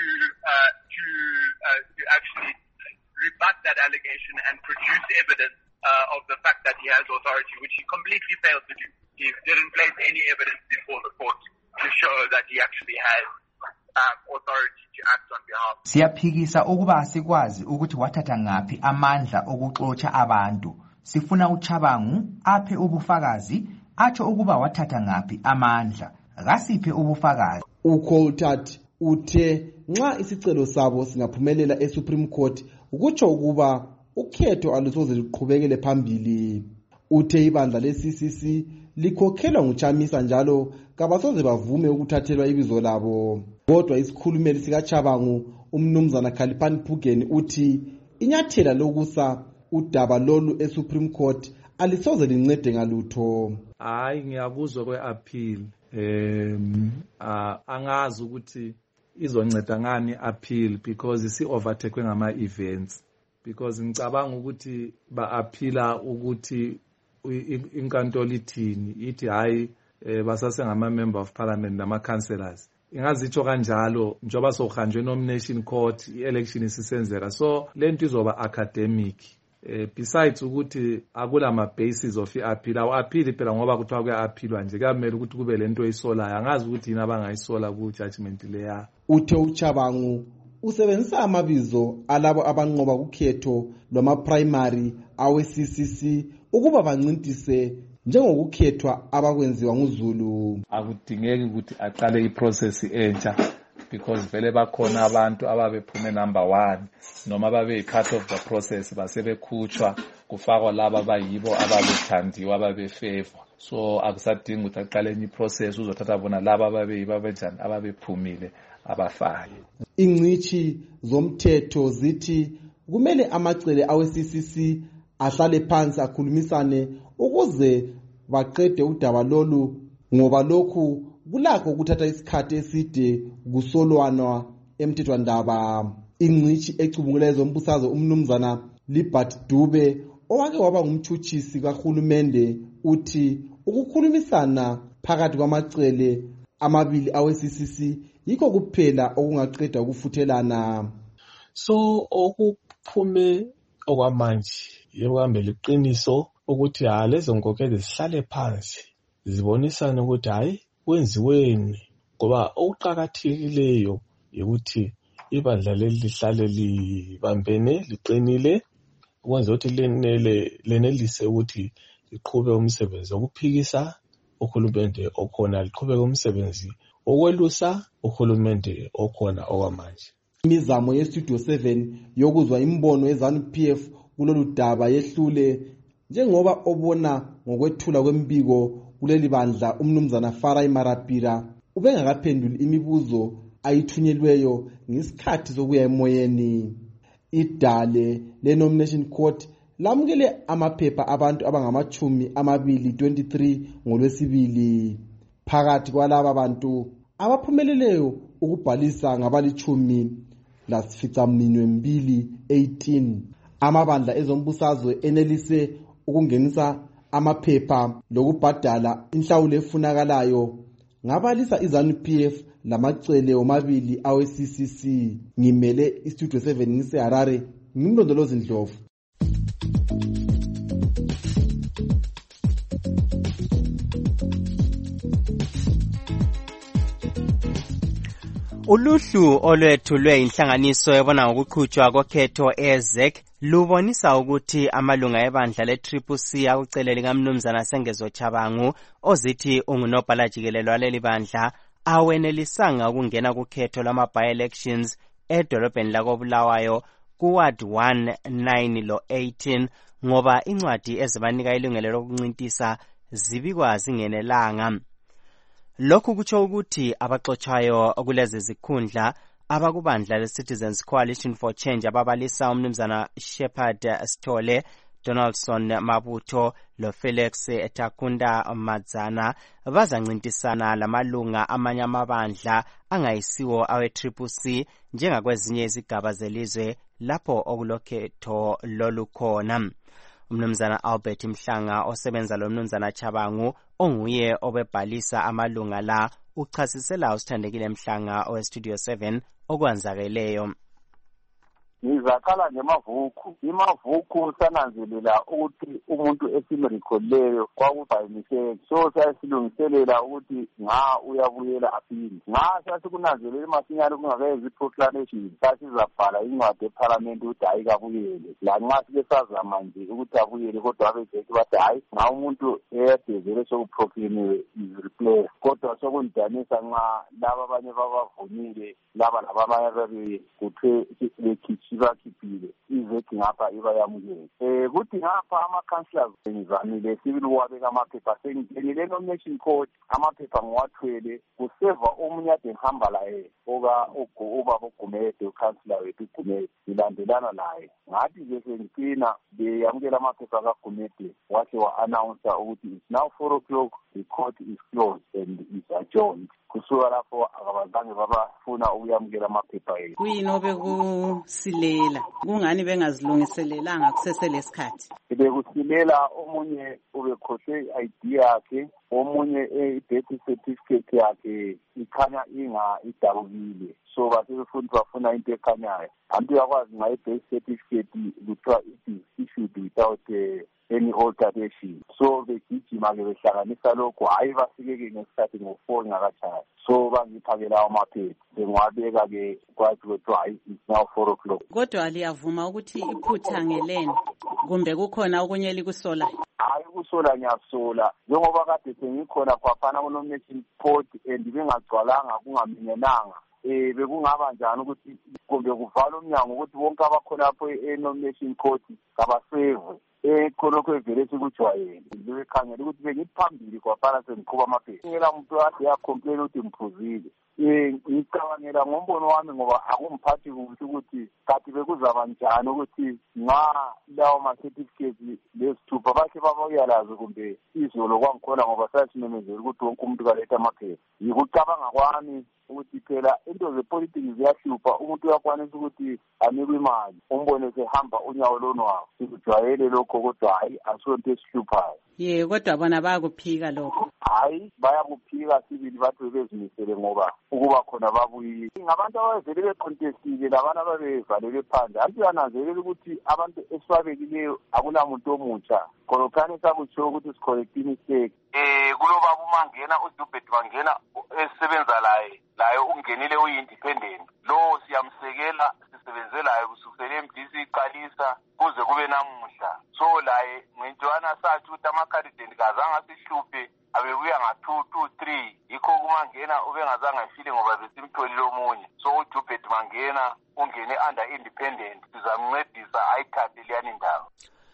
actually rebut that allegation and produce evidence of the fact that he has authority, which he completely failed to do. He didn't place any evidence before the court to show that he actually has authority to act on behalf. Siyaphikisa ukuba asikwazi ukuthi wathatha ngaphi amandla okuxotsha abantu. Sifuna uChabangu aphe ubufakazi atsho ukuba wathatha ngaphi amandla. Ngasiphe ubufakazi. uCoulthard uthe nxa isicelo sabo singaphumelela eSupreme Court ukutsho ukuba ukhetho alusoze liqhubekele phambili. Uthe ibandla le-CCC likhokhelwa nguChamisa njalo kabasoze bavume ukuthathelwa ibizo labo. Kodwa isikhulumeli sikaChabangu umnumzana Khalipani Phugeni uthi inyathela lokusa udaba lolu eSupreme Court alisoze lincede ngalutho. Hayi ngiyakuzwa kwe-appeal angazi ukuthi izonceda ngani appeal because isi overtake ngama-events, because ngicabanga ukuthi ba-aphila ukuthi inkantolo ithini ithi hayi basase ngama-member of parliament nama-councillors. Ingazitsho kanjalo njengoba sokuhanjwe nomination court i-election isisenzeka, so lento izoba academic Besides ukuthi akula ma-basis of i-appeal, awu-appeal phela ngoba kuthiwa kuya-appealwa nje, kuyamele ukuthi kube le nto eyisolayo. Angazi ukuthi yini abangayisola ku-judgment leya. Uthe uChabangu usebenzisa amabizo alabo abanqoba kukhetho lwama-primary awe-CCC ukuba bancintise njengokukhethwa abakwenziwa nguZulu. Akudingeki ukuthi aqale iprocess entsha because vele bakhona abantu ababephume number 1 noma babe-part of the process basebekhutshwa kufakwa laba abayibo ababethandiwe ababefavor. So akusadingi ukuthi aqale enye iprocess uzothatha bona laba ababeyibo abenjani ababephumile abafake. Ingcithi zomthetho zithi kumele amacele awe-CCC ahlale phansi akhulumisane ukuze baqede udaba lolu, ngoba lokhu kulakho ukuthatha isikhathi eside kusolwana emthethwandaba. Ingcithi ecubungula ezombusazwe umnumzana Libert Dube owake waba ngumthuthisi kahulumende uthi ukukhulumisana phakathi kwamacele amabili awe-CCC yikho kuphela okungaqeda ukufuthelana. So okuphume okwamanje yekuhambela iqiniso ukuthi lezo nkokheli zihlale phansi zibonisane ukuthi hayi kwenziweni, ngoba okuqakathekileyo ukuthi ibandla leli lihlale libambene liqinile ukwenza ukuthi lenelise ukuthi liqhube umsebenzi wokuphikisa uhulumende okhona, liqhubeke umsebenzi okwelusa uhulumende okhona okwamanje. Imizamo yeStudio 7 yokuzwa imbono yeZANU-PF kulolu daba yehlule, njengoba obona ngokwethula kwembiko kuleli bandla umnumzana Farai Marapira ubengakaphenduli imibuzo ayithunyelweyo ngesikhathi sokuya emoyeni. Idale le-Nomination Court lamukele amaphepha abantu abangama-23 ngoLwesibili. Phakathi kwalaba bantu abaphumeleleyo ukubhalisa ngabali-18 amabandla ezombusazwe enelise ukungenisa amaphepha lokubhadala inhlawulo efunakalayo ngabalisa iZANU-PF lamacele omabili awe-CCC. Ngimele iStudio 7 ngiseHarare, ngimlondolozi Ndlovu. Uluhlu olwethulwe inhlanganiso ebona ngokuqhutshwa kokhetho eZEC lubonisa ukuthi amalunga ebandla le-CCC akucelele kaMnumzana Sengezo Chabangu ozithi ungunobhala jikelele waleli bandla awenelisanga ukungena kukhetho lwama-by-elections edolobheni lakoBulawayo kuward 1, 9 lo-18 ngoba incwadi ezibanika ilungelo lokuncintisa zibikwa zingenelanga. Lokhu kutsho ukuthi abaxotshayo kulezi zikhundla abakubandla le-Citizens Coalition for Change ababalisa umnumzana Shepherd Stole, Donaldson Mabutho loFelix Takunda Madzana bazancintisana lamalunga amanye amabandla angayisiwo awe-CCC njengakwezinye izigaba zelizwe lapho okulokhetho lolukhona. Umnumzana Albert Mhlanga osebenza lomnumzana Chabangu onguye obebhalisa amalunga la uchasisela usithandekile Mhlanga oweStudio 7 okwanzakeleyo. Ngizakhala ngemavuku. Imavuku sananzelela ukuthi umuntu esimrekholeyo kwakubhayimiseke. So sasilungiselela ukuthi uyabuyela aphinde. Sasikunanzelela masinyane kungakezi proclamation. Sasizabhala incwadi eParliament ukuthi hayi kabuyele. La nxa sike sazama nje ukuthi abuyele kodwa abejethi bathi hayi umuntu eyadezele sokuproclamiwe is replaced. Kodwa sokundanisa nxa laba abanye babavunile laba labamanye babe kuthe bakhiphile izethi ngapha ibayamukele. Kuthi ngapha ama-councillors ngizamile sibili wabeka amaphepha sengingenile nomination court amaphepha ngiwathwele kuseva omunye ade ngihamba laye ubaba uGumede ucouncillor wethu uGumede ngilandelana laye ngathi ke sengicina beyamukela amaphepha kaGumede wahle wa-announce ukuthi it's now 4 o'clock, the court is closed and is adjourned. kusuka lapho akabazange babafuna ukuyamukela amaphepha ethu. Kuyini obekusilela kungani bengazilungiselelanga kuseselesikhathi? Bekusilela omunye ubekhohle i-ID yakhe, omunye i-birth certificate yakhe ikhanya idabukile, so basebefuna bafuna into ekhanyayo. Antu yakwazi ngayo i-birth certificate kuthiwa it is issued without any alteration. So begijima-ke behlanganisa lokho, hhayi bafike-ke ngesikhathi ngo-4 ngakatshaya. So bangiphakela amaphepha bengiwabeka-ke kwathi kuthiwa hhayi it's now 4 o'clock. Kodwa liyavuma ukuthi iphutha ngeleni kumbe kukhona okunye likusolayo? Hayi kusola ngiyasola njengoba kade sengikhona khwaphana ku-nomination port and bengagcwalanga kungaminyenanga. Bekungaba njani ukuthi kumbe kuvala umnyango ukuthi bonke abakhona lapho e-nomination court kabaseve khonokho evele sikujwayele. Bebekhangela ukuthi bengiphambili kwaphana sengiqhuba amaphepha. Ngela muntu ade yakhomplela ukuthi ngiphuzile. Ngicabangela ngombono wami ngoba akumphathi kuhle ukuthi kathi bekuzaba njani ukuthi lawo ma-certificates lesithupha bakhe babayalazi kumbe izolo kwangikhona ngoba sasimemezela ukuthi wonke umuntu kaletha amaphepha. Yikucabanga kwami ukuthi phela into zepolitiki ziyahlupha, umuntu uyakwanisa ukuthi anikwe imali umbone sehamba unyawo lonwawo. Sikujwayele lokho kodwa hhayi asonto esihluphayo. Kodwa bona bayakuphika lokho? Hayi bayakuphika sibili bathi bezimisele ngoba ukuba khona babuyile. Ngabantu abavele becontestile labantu ababevalele phandle. Antu yananzelela ukuthi abantu esibabekileyo akunamuntu omutsha. Kholokhani sakutsho ukuthi sicorrect mistake. Kulobaba umangena uDubet Mangena esebenza laye ungenile uyi-independent. Lo siyamsekela sisebenzelayo kusukela MDC iqalisa kuze kube namuhla. So laye ngentwana sathi ukuthi ama-candidate kazange asihluphe abebuya nga-2-3 yikho kumangena ubengazange afile ngoba besimtholile omunye. So uDubet Mangena ungene under independent, sizamncedisa ayithathe leyani ndawo.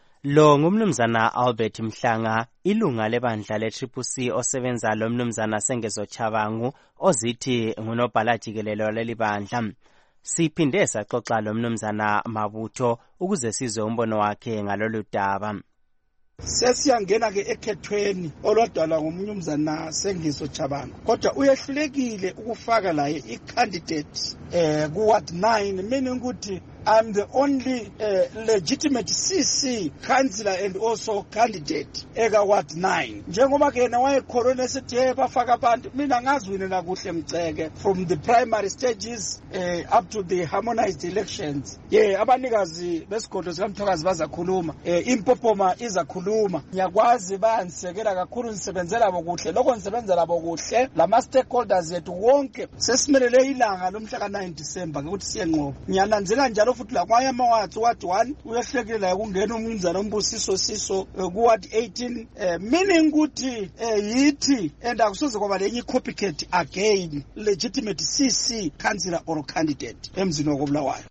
Lo ngumnumzana Albert Mhlanga, ilunga lebandla le-CCC osebenza lo mnumzana Sengezo Chabangu ozithi ngunobhala jikelelo leli bandla. Siphinde saxoxa lo mnumzana Mabutho ukuze sizwe umbono wakhe ngalolu daba. Sesiyangena-ke ekhethweni olwadalwa ngumnumzana Sengiso Chabangu, kodwa uyehlulekile ukufaka laye i-candidate ku-Ward 9, meaning ukuthi I'm the only legitimate CC councillor and also candidate eka Ward 9. Njengoba ke yena wayekhorona esithi bafaka abantu, mina ngazwinela kuhle Mceke from the primary stages up to the harmonized elections. Abanikazi besigodlo sikaMthokazi bazakhuluma, Impopoma izakhuluma. Ngiyakwazi bayangisekela kakhulu, nisebenzela labo kuhle, lokho nisebenza labo kuhle lama stakeholders yethu wonke. Sesimelele ilanga lomhla ka-9 December ukuthi siyenqoba. Ngiyananzela njalo futhi la kwaya mawatsi Ward 1 uyehlekela kungena umnumzana uMbusiso Siso ku Ward 18, meaning ukuthi yithi and akusoze kwaba lenye copycat again legitimate CC councillor or candidate emzini wokobulawayo.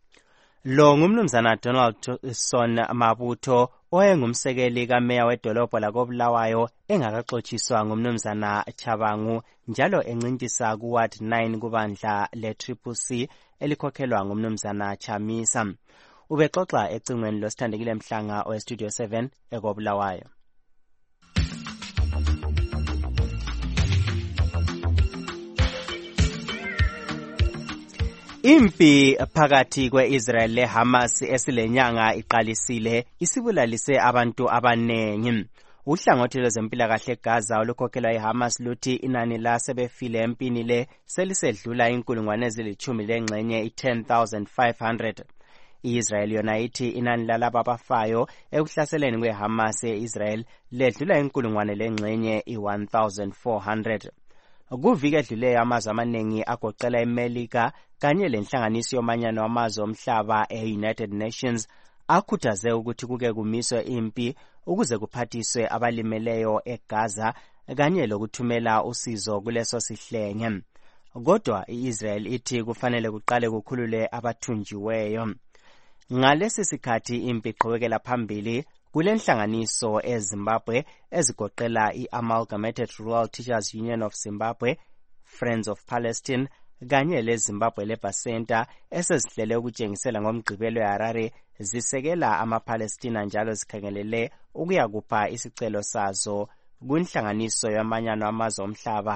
Lo ngumnumzana Donaldson Mabutho oyengumsekeli kameya wedolobho lakobulawayo engakaxotshiswa ngumnumzana Chabangu njalo encintisa ku Ward 9 kubandla le-CCC elikhokhelwa ngumnumzana Chamisa. Ubexoxa ecingweni losithandekile Mhlanga owestudio 7 ekobulawayo. Impi phakathi kwe-Israel le-Hamas esilenyanga iqalisile isibulalise abantu abanengi. Uhlangothi lwezempilakahle eGaza olukhokhelwa iHamas luthi inani lasebefile empini le selisedlula 10,500. I-Israel yona ithi inani lalabo abafayo ekuhlaseleni kweHamas e-Israel ledlula 1,400. Kuviki edluleyo amazwe amaningi agoqela iMelika kanye lenhlanganiso yomanyano wamazwe omhlaba e-United Nations akhuthaze ukuthi kuke kumiswe impi ukuze kuphathiswe abalimeleyo eGaza kanye lokuthumela usizo kuleso sihlenge. Kodwa i-Israel ithi kufanele kuqale kukhulule abathunjiweyo. Ngalesi sikhathi impi iqhubekela phambili kule nhlanganiso eZimbabwe ezigoqela i-Amalgamated Rural Teachers Union of Zimbabwe, Friends of Palestine kanye leZimbabwe Labour Center esezihlele ukutshengisela ngomgqibelo eHarare zisekela amaPalestina njalo zikhangelele ukuyakupha isicelo sazo kunhlanganiso yamanyano amazwe omhlaba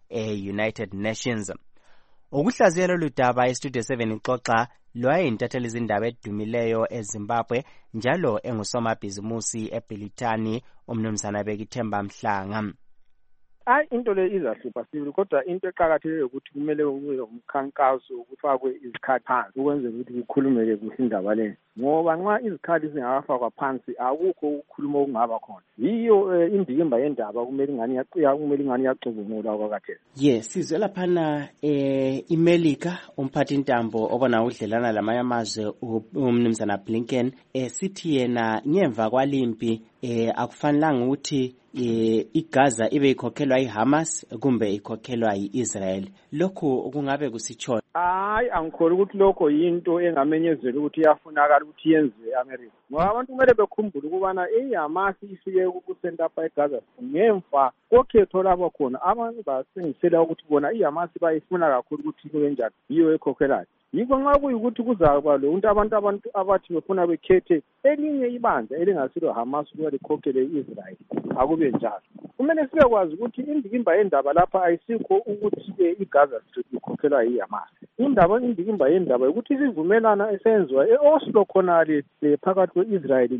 e-United Nations. Ukuhlaziya lolu daba iStudio 7 ixoxa lwayintatheli izindaba edumileyo eZimbabwe njalo engusomabhizimusi eBhilitani umnumzana Bekithemba Mhlanga. Into le izahlupha sibili kodwa into eqhakathekile ukuthi kumele kube umkhankaso ukufakwe izikhali phansi ukwenzela ukuthi kukhulumeke kuhle indaba le ngoba nxa izikhali zingakafakwa phansi akukho ukukhuluma okungaba khona yiyo indikimba yendaba kumele ingani yacubungula okwakhathesi. Yes, sizwe laphana iMelika umphathi intambo obona udlelana lamanye amazwe umnumzana Blinken sithi yena ngemva kwalimpi akufanelanga ukuthi iGaza ibe ikhokhelwa iHamas kumbe ikhokhelwa iIsrael. Lokhu kungabe kusitshona? Angikholwa ukuthi lokho yinto engamenyezela ukuthi iyafunakala ukuthi yenziwe eAmerica. Ngoba abantu kumele bekhumbule ukubana iHamas ifike kusenta lapha eGaza ngemva kokhetho lapho khona abantu basengisela ukuthi bona iHamas bayifuna kakhulu ukuthi ibe njani yiyo ekhokhelayo. Yiko nxa kuyikuthi kuzaba lo abantu abathi befuna bekhethe elinye ibandla elingasilo Hamas ukuba likhokhele iIsrael akube njalo. Kumele sibekwazi ukuthi indikimba yendaba lapha ayisikho ukuthi iGaza Strip ikhokhelwa yiHamas. Indikimba yendaba ukuthi isivumelana esenziwa eOslo khonale phakathi kweIsrael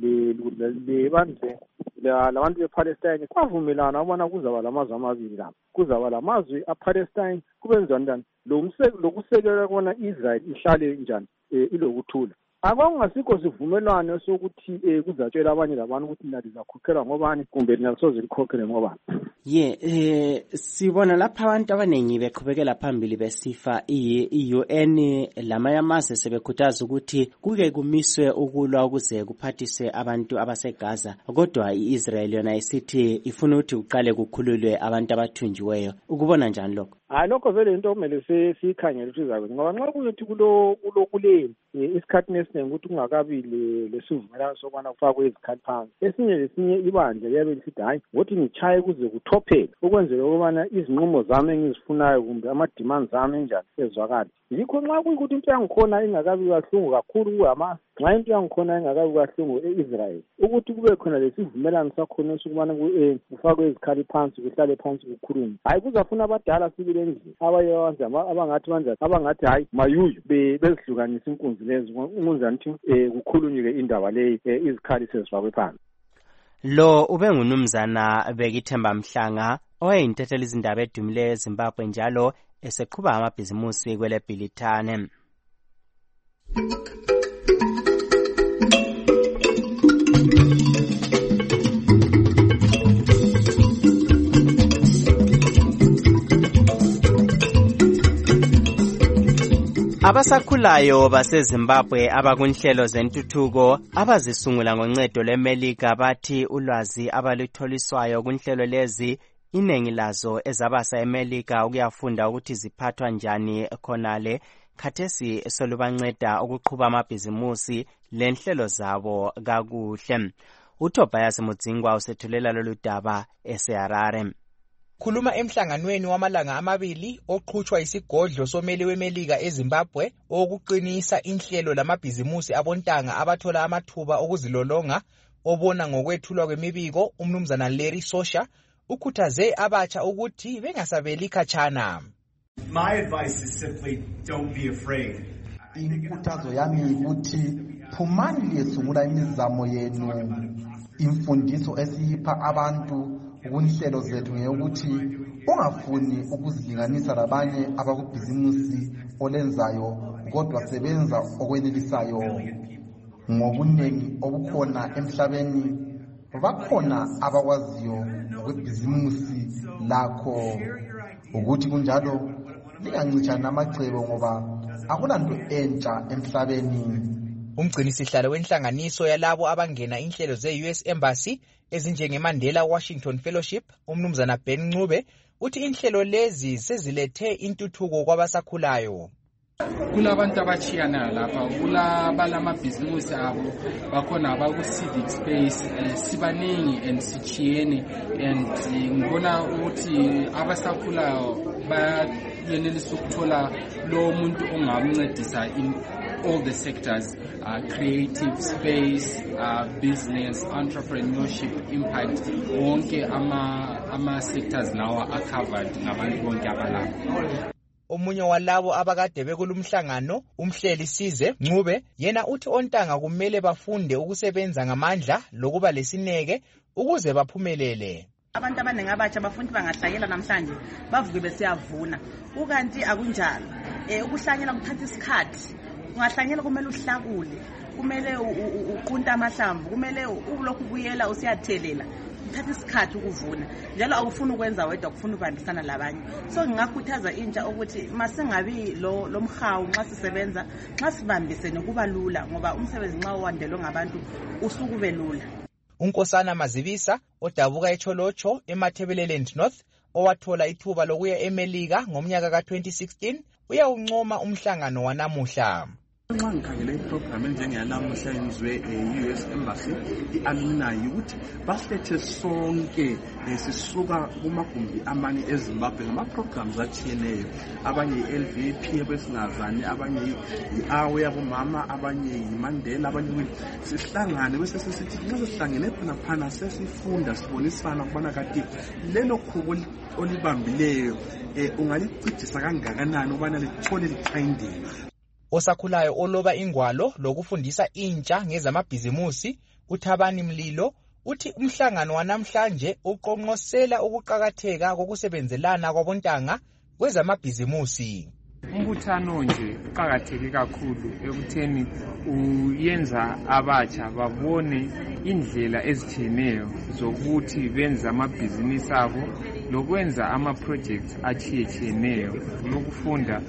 labantu bePalestine kwavumelana ubona kuzaba lamazwe amabili lapha. Kuzaba lamazwe aPalestine kubenza njani lokusekela kona Israel ihlale njani ilokuthula. Akungasikho sivumelwano sokuthi kuzatshela abanye labantu ukuthi mina lizakhokhelwa ngobani kumbe mina lisoze likhokhele ngobani. Sibona lapha abantu abanengi beqhubekela phambili besifa iUN lamanye amazwe sebekhuthaza ukuthi kuke kumiswe ukulwa ukuze kuphathise abantu abaseGaza kodwa iIsrael yona isithi ifuna ukuthi kuqale kukhululwe abantu abathunjiweyo. Ukubona njani lokho? Lokho vele into kumele siyikhangele ukuthi izakwenza ngoba nxa kuyothi kuleni isikhathi nesiningi ukuthi kungakabi lesivumelano sokubana kufakwe izikhali phansi lesinye ibandla liyabe lisithi hayi ngothi ngichaye kuze kuthophele ukwenzela ukubana izinqumo zami engizifunayo kumbe ama-demands ami enjani ezwakala. Yikho nxa kuyikuthi into yangikhona ingakabi kahlungu kakhulu kuHamas nxa into yangikhona ingakabi kahlungu e-Israel ukuthi kube khona lesivumelano sakhona sokubana kufakwe izikhali phansi kuhlale phansi kukhulunywe. Hayi kuzafuna abadala sibili endlini abangathi hayi mayuyu bezihlukanisa inkunzi lezi ukunzani ukuthi kukhulunywe indaba leyi izikhali sezifakwe phansi. Lo ubengunumzana Bekithemba Mhlanga oyintatheli izindaba edumileyo eZimbabwe njalo eseqhuba amabhizimusi kwele Bhilitane. Abasakhulayo baseZimbabwe abakunhlelo zentuthuko abazisungula ngoncedo lweMelika bathi ulwazi abalutholiswayo kunhlelo lezi iningi lazo ezabasa eMelika ukuyafunda ukuthi ziphathwa njani khonale khathesi solubanceda ukuqhuba amabhizimusi lenhlelo zabo kakuhle. uTobias Mudzingwa usethulela lolu daba eseHarare. Khuluma emhlanganweni wamalanga amabili oqhutshwa isigodlo someli weMelika eZimbabwe okuqinisa inhlelo lamabhizimusi abontanga abathola amathuba okuzilolonga obona ngokwethulwa kwemibiko umnumzana Larry Sosha ukhuthaze abatsha ukuthi bengasabeli khatshana. My advice is simply don't be afraid. Inkuthazo yami ukuthi phumani lesungula imizamo yenu. Imfundiso esipha abantu kunhlelo zethu ngeyokuthi ungafuni ukuzilinganisa labanye abakubhizimusi olenzayo kodwa sebenza okwenelisayo. Ngobunengi obukhona emhlabeni bakhona abakwaziyo ngokwebhizimusi lakho ukuthi kunjalo lingancitshana namacebo ngoba akulanto entsha emhlabeni. Umgcinisihlalo wenhlanganiso yalabo abangena inhlelo ze-US Embassy ezinjengeMandela Washington Fellowship umnumzana Ben Ncube uthi inhlelo lezi sezilethe intuthuko kwabasakhulayo. Kulabantu abachiyana lapha kulabalamabhizimusi abo bakhona abaku-civic space sibaningi and sichiyene and ngibona ukuthi abasakhulayo bayenelisa ukuthola lo muntu ongamncedisa in all the sectors, creative space, business, entrepreneurship, impact, wonke ama-sectors lawa acovered ngabantu bonke abalapho. Omunye walabo abakade bekulumhlangano umhleli Size Ncube yena uthi ontanga kumele bafunde ukusebenza ngamandla lokuba lesineke ukuze baphumelele. Abantu abaningi abatsha abafundi bangahlanyela namhlanje bavuke besiyavuna ukanti akunjalo. Ukuhlanyela kuthatha isikhathi. Ungahlanyela kumele uhlakule, kumele uqunta amahlamvu, kumele ulokhu ubuyela usiyathelela. Kuthatha isikhathi ukuvuna. Njalo awufuni ukwenza wedwa, ukufuna ukubambisana labanye. So ngingakhuthaza intsha ukuthi masengabi lo mhawu nxa sisebenza, nxa sibambisene kuba lula ngoba umsebenzi nxa uwandelwe ngabantu usuku ube lula. uNkosana Mazibisa odabuka eCholocho eMathebeleland North owathola ithuba lokuya eMelika ngomnyaka ka2016 uyawuncoma umhlangano wanamuhla. Nxa ngikhangele iprogram enjengeyalamuhla yenziwe e-US Embassy i-alumni ukuthi basilethe sonke sisuka kumagumbi amanye eZimbabwe ngama-programs atshiyeneyo, abanye i-LVP abesingazane, abanye i-AWE abomama, abanye yiMandela, abanye sihlangane bese sisithi nxa sihlangene phana sesifunda sibonisana ukubana kati lelo khubo olibambileyo ungalicijisa kangakanani ukubana lithole lichayindela. Osakhulayo oloba ingwalo lokufundisa intsha ngezamabhizimusi uThabani Mlilo uthi umhlangano wanamhlanje uqonqosela ukuqhakatheka kokusebenzelana kwabontanga kwezamabhizimusi. Umbuthano nje uqhakatheke kakhulu ekutheni uyenza abatsha babone indlela ezitshiyeneyo zokuthi benze amabhizinisi abo lokwenza ama-projects atshiyeneyo, lokufunda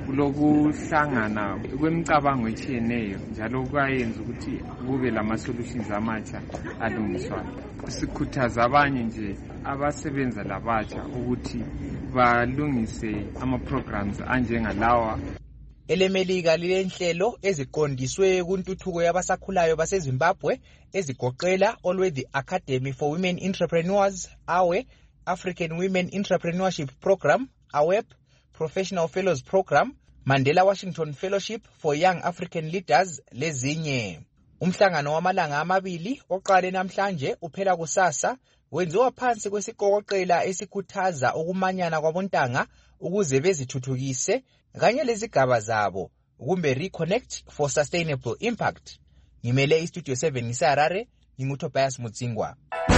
lokuhlangana kwemicabango etshiyeneyo njalo kwayenza ukuthi kube lama-solutions amatsha alungiswayo. Sikhuthaza abanye nje abasebenza labatsha ukuthi balungise ama-programs anjengalawa. EleMelika lilenhlelo eziqondiswe kuntuthuko yabasakhulayo baseZimbabwe ezigoqela olwe the Academy for Women Entrepreneurs, AWE, African Women Entrepreneurship Program, AWEP, Professional Fellows Program, Mandela Washington Fellowship for Young African Leaders lezinye. Umhlangano wamalanga amabili oqale namhlanje uphela kusasa wenziwa phansi kwesiqokoqela esikhuthaza ukumanyana kwabontanga ukuze bezithuthukise kanye lezigaba zabo kumbe Reconnect for Sustainable Impact. Ngimele iStudio 7 ngiseHarare, nginguTobias Mutsingwa.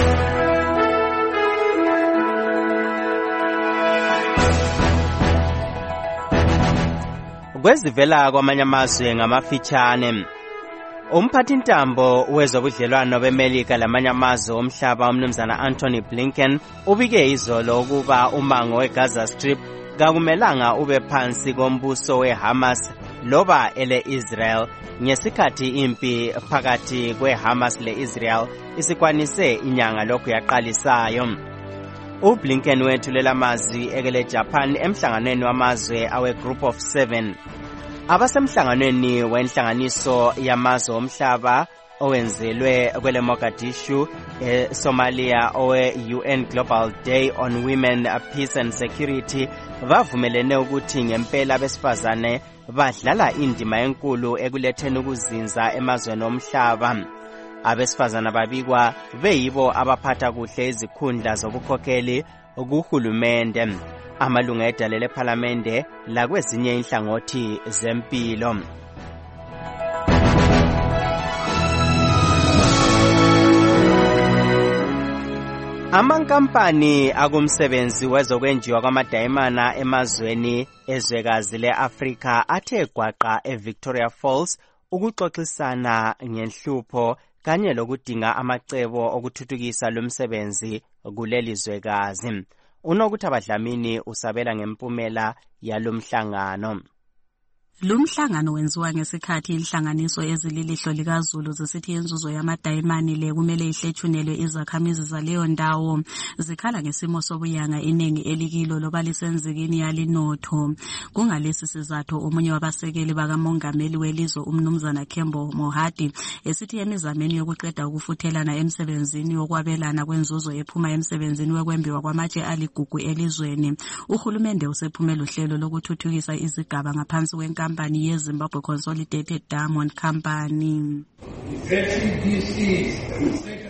Kwezivela kwamanye amazwe ngamafitshane. Umphathintambo wezobudlelwano beMelika lamanye amazwe omhlaba umnumzana Anthony Blinken ubike izolo ukuba umango weGaza Strip kakumelanga ube phansi kombuso weHamas loba ele-Israel ngesikhathi impi phakathi kweHamas le-Israel isikwanise inyanga lokhu yaqalisayo. uBlinken wethulela amazwi ekele Japan emhlanganweni wamazwe awe Group of 7. Abasemhlanganweni wenhlanganiso yamazwe omhlaba owenzelwe kwele Mogadishu eSomalia owe UN Global Day on Women, Peace and Security bavumelene ukuthi ngempela abesifazane badlala indima enkulu ekuletheni ukuzinza emazweni omhlaba. Abesifazana babikwa beyibo abaphatha kuhle izikhundla zobukhokheli kuhulumende, amalunga edale lePhalamende lakwezinye inhlangothi zempilo. Amankampani akumsebenzi wezokwenjiwa kwamadayimana emazweni ezwekazi leAfrika athe gwaqa eVictoria Falls ukuxoxisana ngenhlupho kanye lokudinga amacebo okuthuthukisa lomsebenzi kulelizwekazi. Unokuthi abadlamini usabela ngempumela yalomhlangano. Lumhlangano wenziwa ngesikhathi inhlanganiso ezililihlo likaZulu zisithi inzuzo yamadayimani le kumele ihlethunelwe izakhamizi zaleyo ndawo zikhala ngesimo sobuyanga iningi elikilo loba lisenzikini yalinotho. Kungalesi sizathu omunye wabasekeli bakamongameli welizwe umnumzana Kembo Mohadi esithi emizameni yokuqeda ukufuthelana emsebenzini wokwabelana kwenzuzo ephuma emsebenzini wekwembiwa kwamatshe aligugu elizweni, uhulumende usephumela uhlelo lokuthuthukisa izigaba ngaphansi kwenkampani yeZimbabwe Consolidated Diamond Company. ZCDC,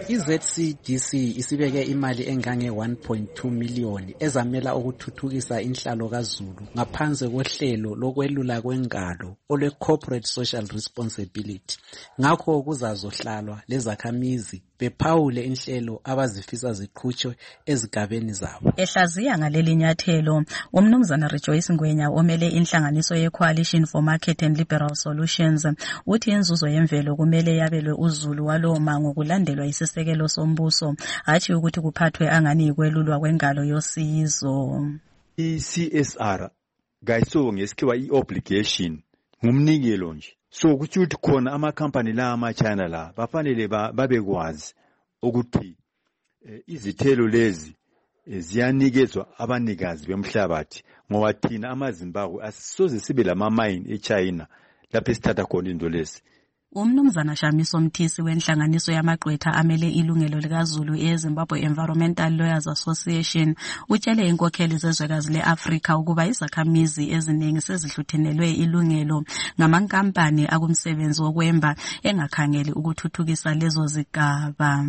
iZCDC isibeke imali engange 1.2 miliyoni ezamela ukuthuthukisa inhlalo kaZulu ngaphansi kohlelo lokwelula kwengalo olwe Corporate Social Responsibility. Ngakho kuzazohlalwa lezakhamizi bephawule inhlelo abazifisa ziqhutshwe ezigabeni zabo. Ehlaziya ngaleli nyathelo, umnumzana Rejoice Ngwenya omele inhlanganiso ye-Coalition for Market and Liberal Solutions uthi inzuzo yemvelo kumele yabelwe uZulu walowo mango kulandelwa isisekelo sombuso, hathi ukuthi kuphathwe angani ikwelulwa kwengalo yosizo. I-CSR gayiso ngesikhiwa i-obligation ngumnikelo nje. So kuthi uthi khona amakhampani la ama-China la bafanele babekwazi ukuthi izithelo lezi ziyanikezwa abanikazi bemhlabathi ngoba thina amaZimbabwe asisoze sibe lama-mine eChina lapho esithatha khona into lezi. Umnumzana Shamiso Mthisi wenhlanganiso yamagqwetha amele ilungelo likaZulu eZimbabwe Environmental Lawyers Association utshele inkokheli zezwekazi le-Afrika ukuba izakhamizi eziningi sezihluthenelwe ilungelo ngamankampani akumsebenzi wokwemba engakhangeli ukuthuthukisa lezo zigaba.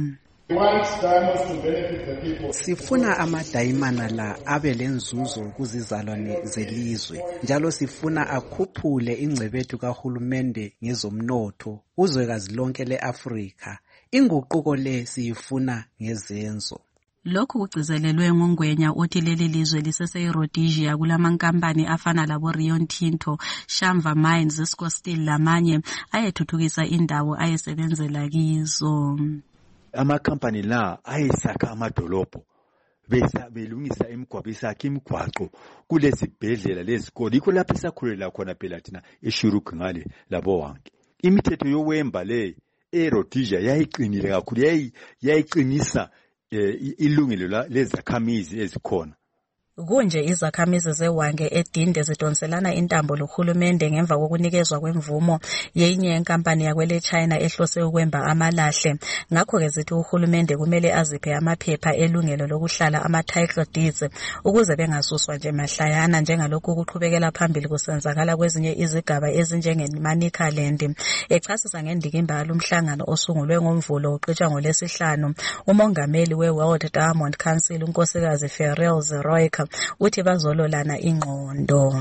Sifuna amadayimana la abe lenzuzo kuzizalwane zelizwe, njalo sifuna akhuphule ingcebethu kahulumende ngezomnotho uzwekazi lonke le-Afrika. Inguquko le siyifuna ngezenzo. Lokhu kugcizelelwe nguNgwenya uthi leli lizwe lisese-Rhodesia kulamankampani afana labo Rio Tinto, Shamva Mines, Zisco Steel lamanye ayethuthukisa indawo ayesebenzela kizo. Amakhampani la ayesakha amadolobho belungisa imigwaqo isakha imigwaqo kulezibhedlela lezikole yikho lapho esakhulela khona phela thina eShuruk ngale labo wonke. Imithetho yokwemba le eRhodesia yayiqinile kakhulu, yayiqinisa ilungelo lezakhamizi ezikhona. Kunje izakhamizi zeWange eDinde zidonselana intambo lohulumende ngemva kokunikezwa kwemvumo yenye yenkampani yakwele China ehlose ukwemba amalahle. Ngakho-ke zithi uhulumende kumele aziphe amaphepha elungelo lokuhlala ama-title deeds ukuze bengasuswa nje mahlayana njengalokhu kuqhubekela phambili kusenzakala kwezinye izigaba ezinjengeManicaland. Echasisa ngendikimba yalomhlangano osungulwe ngoMvulo uqitshwa ngoLwesihlanu, umongameli we-World Diamond Council unkosikazi Ferrell Zeroika uthi bazololana ingqondo.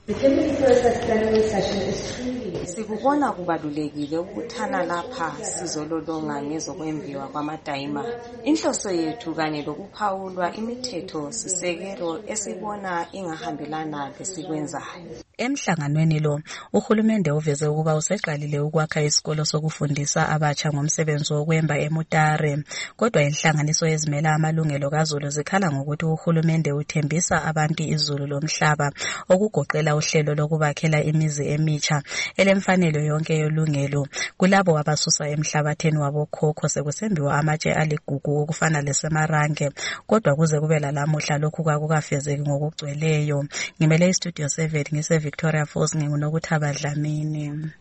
Sikubona kubalulekile ukuthana lapha sizololonga ngezokwembiwa kwamadayima. Inhloso yethu kanye lokuphawulwa imithetho sisekelo esibona ingahambelana lesikwenzayo. Emhlanganweni lo, uhulumende uveze ukuba useqalile ukwakha isikolo sokufundisa abatsha ngomsebenzi wokwemba eMutare. Kodwa inhlanganiso ezimela amalungelo kaZulu zikhala ngokuthi uhulumende uthembisa abantu izulu lomhlaba okugoqela uhlelo lokubakhela imizi emitsha elemfanelo yonke yolungelo kulabo abasusa emhlabatheni wabokhokho sekusembiwa amatshe aligugu okufana leSemarange. Kodwa kuze kube lalamuhla lokhu kwakukafezeki ngokugcweleyo. Ngimele iStudio 7 ngise Victoria Falls nginguNokuthaba Dlamini.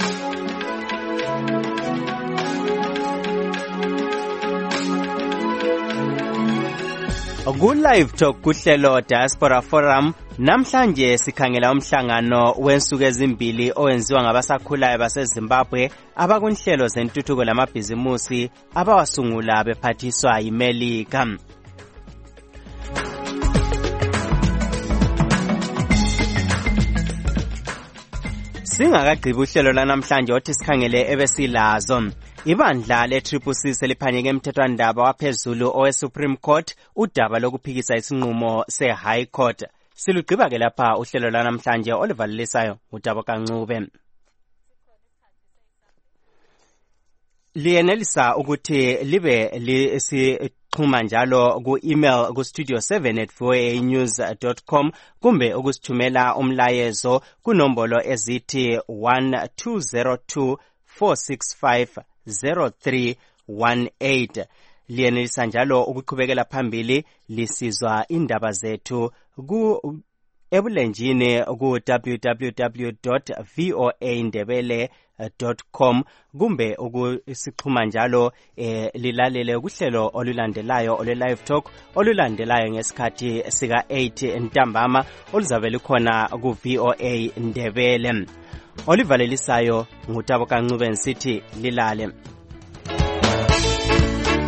Ku-Live Talk kuhlelo Diaspora Forum namhlanje sikhangela umhlangano wensuku ezimbili owenziwa ngabasakhulayo baseZimbabwe abakunhlelo zentuthuko lamabhizimusi abawasungula bephathiswa yiMelika. Singakagqibi uhlelo lanamhlanje othi sikhangele ebesilazo. Ibandla le-CCC seliphanyeke emthethwandaba waphezulu owe-Supreme Court udaba lokuphikisa isinqumo se-High Court. Silugqiba-ke lapha uhlelo lanamhlanje olivalelisayo uDaba Kancube. Liyenelisa ukuthi libe lisixhuma njalo ku-email ku-studio7@voanews.com kumbe ukusithumela umlayezo kunombolo ezithi 12024650 liyenelisa njalo ukuqhubekela phambili lisizwa indaba zethu ebulenjini ku-www.voaindebele.com kumbe ukusixhuma njalo lilalele kuhlelo olulandelayo olwe-Live Talk olulandelayo ngesikhathi sika-8 ntambama oluzabe likhona ku-VOA Ndebele. Olivalelisayo nguTabo Kancube nsithi lilale.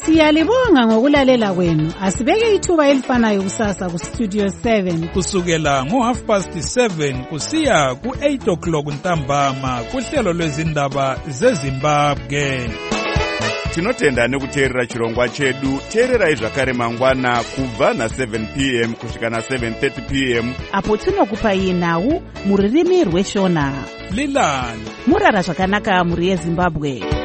Siyalibonga ngokulalela kwenu. Asibeke ithuba elifanayo kusasa ku Studio 7 kusukela ngo7:30 kusiya ku8 o'clock ntambama kuhlelo lwezindaba zeZimbabwe. Tinotenda nekuteerera chirongwa chedu. Teererai zvakare mangwana kubva na7 p.m. kusvika na7:30 p.m. apo tinokupai nhau muririmi rweshona. Lilani murara zvakanaka muri yeZimbabwe.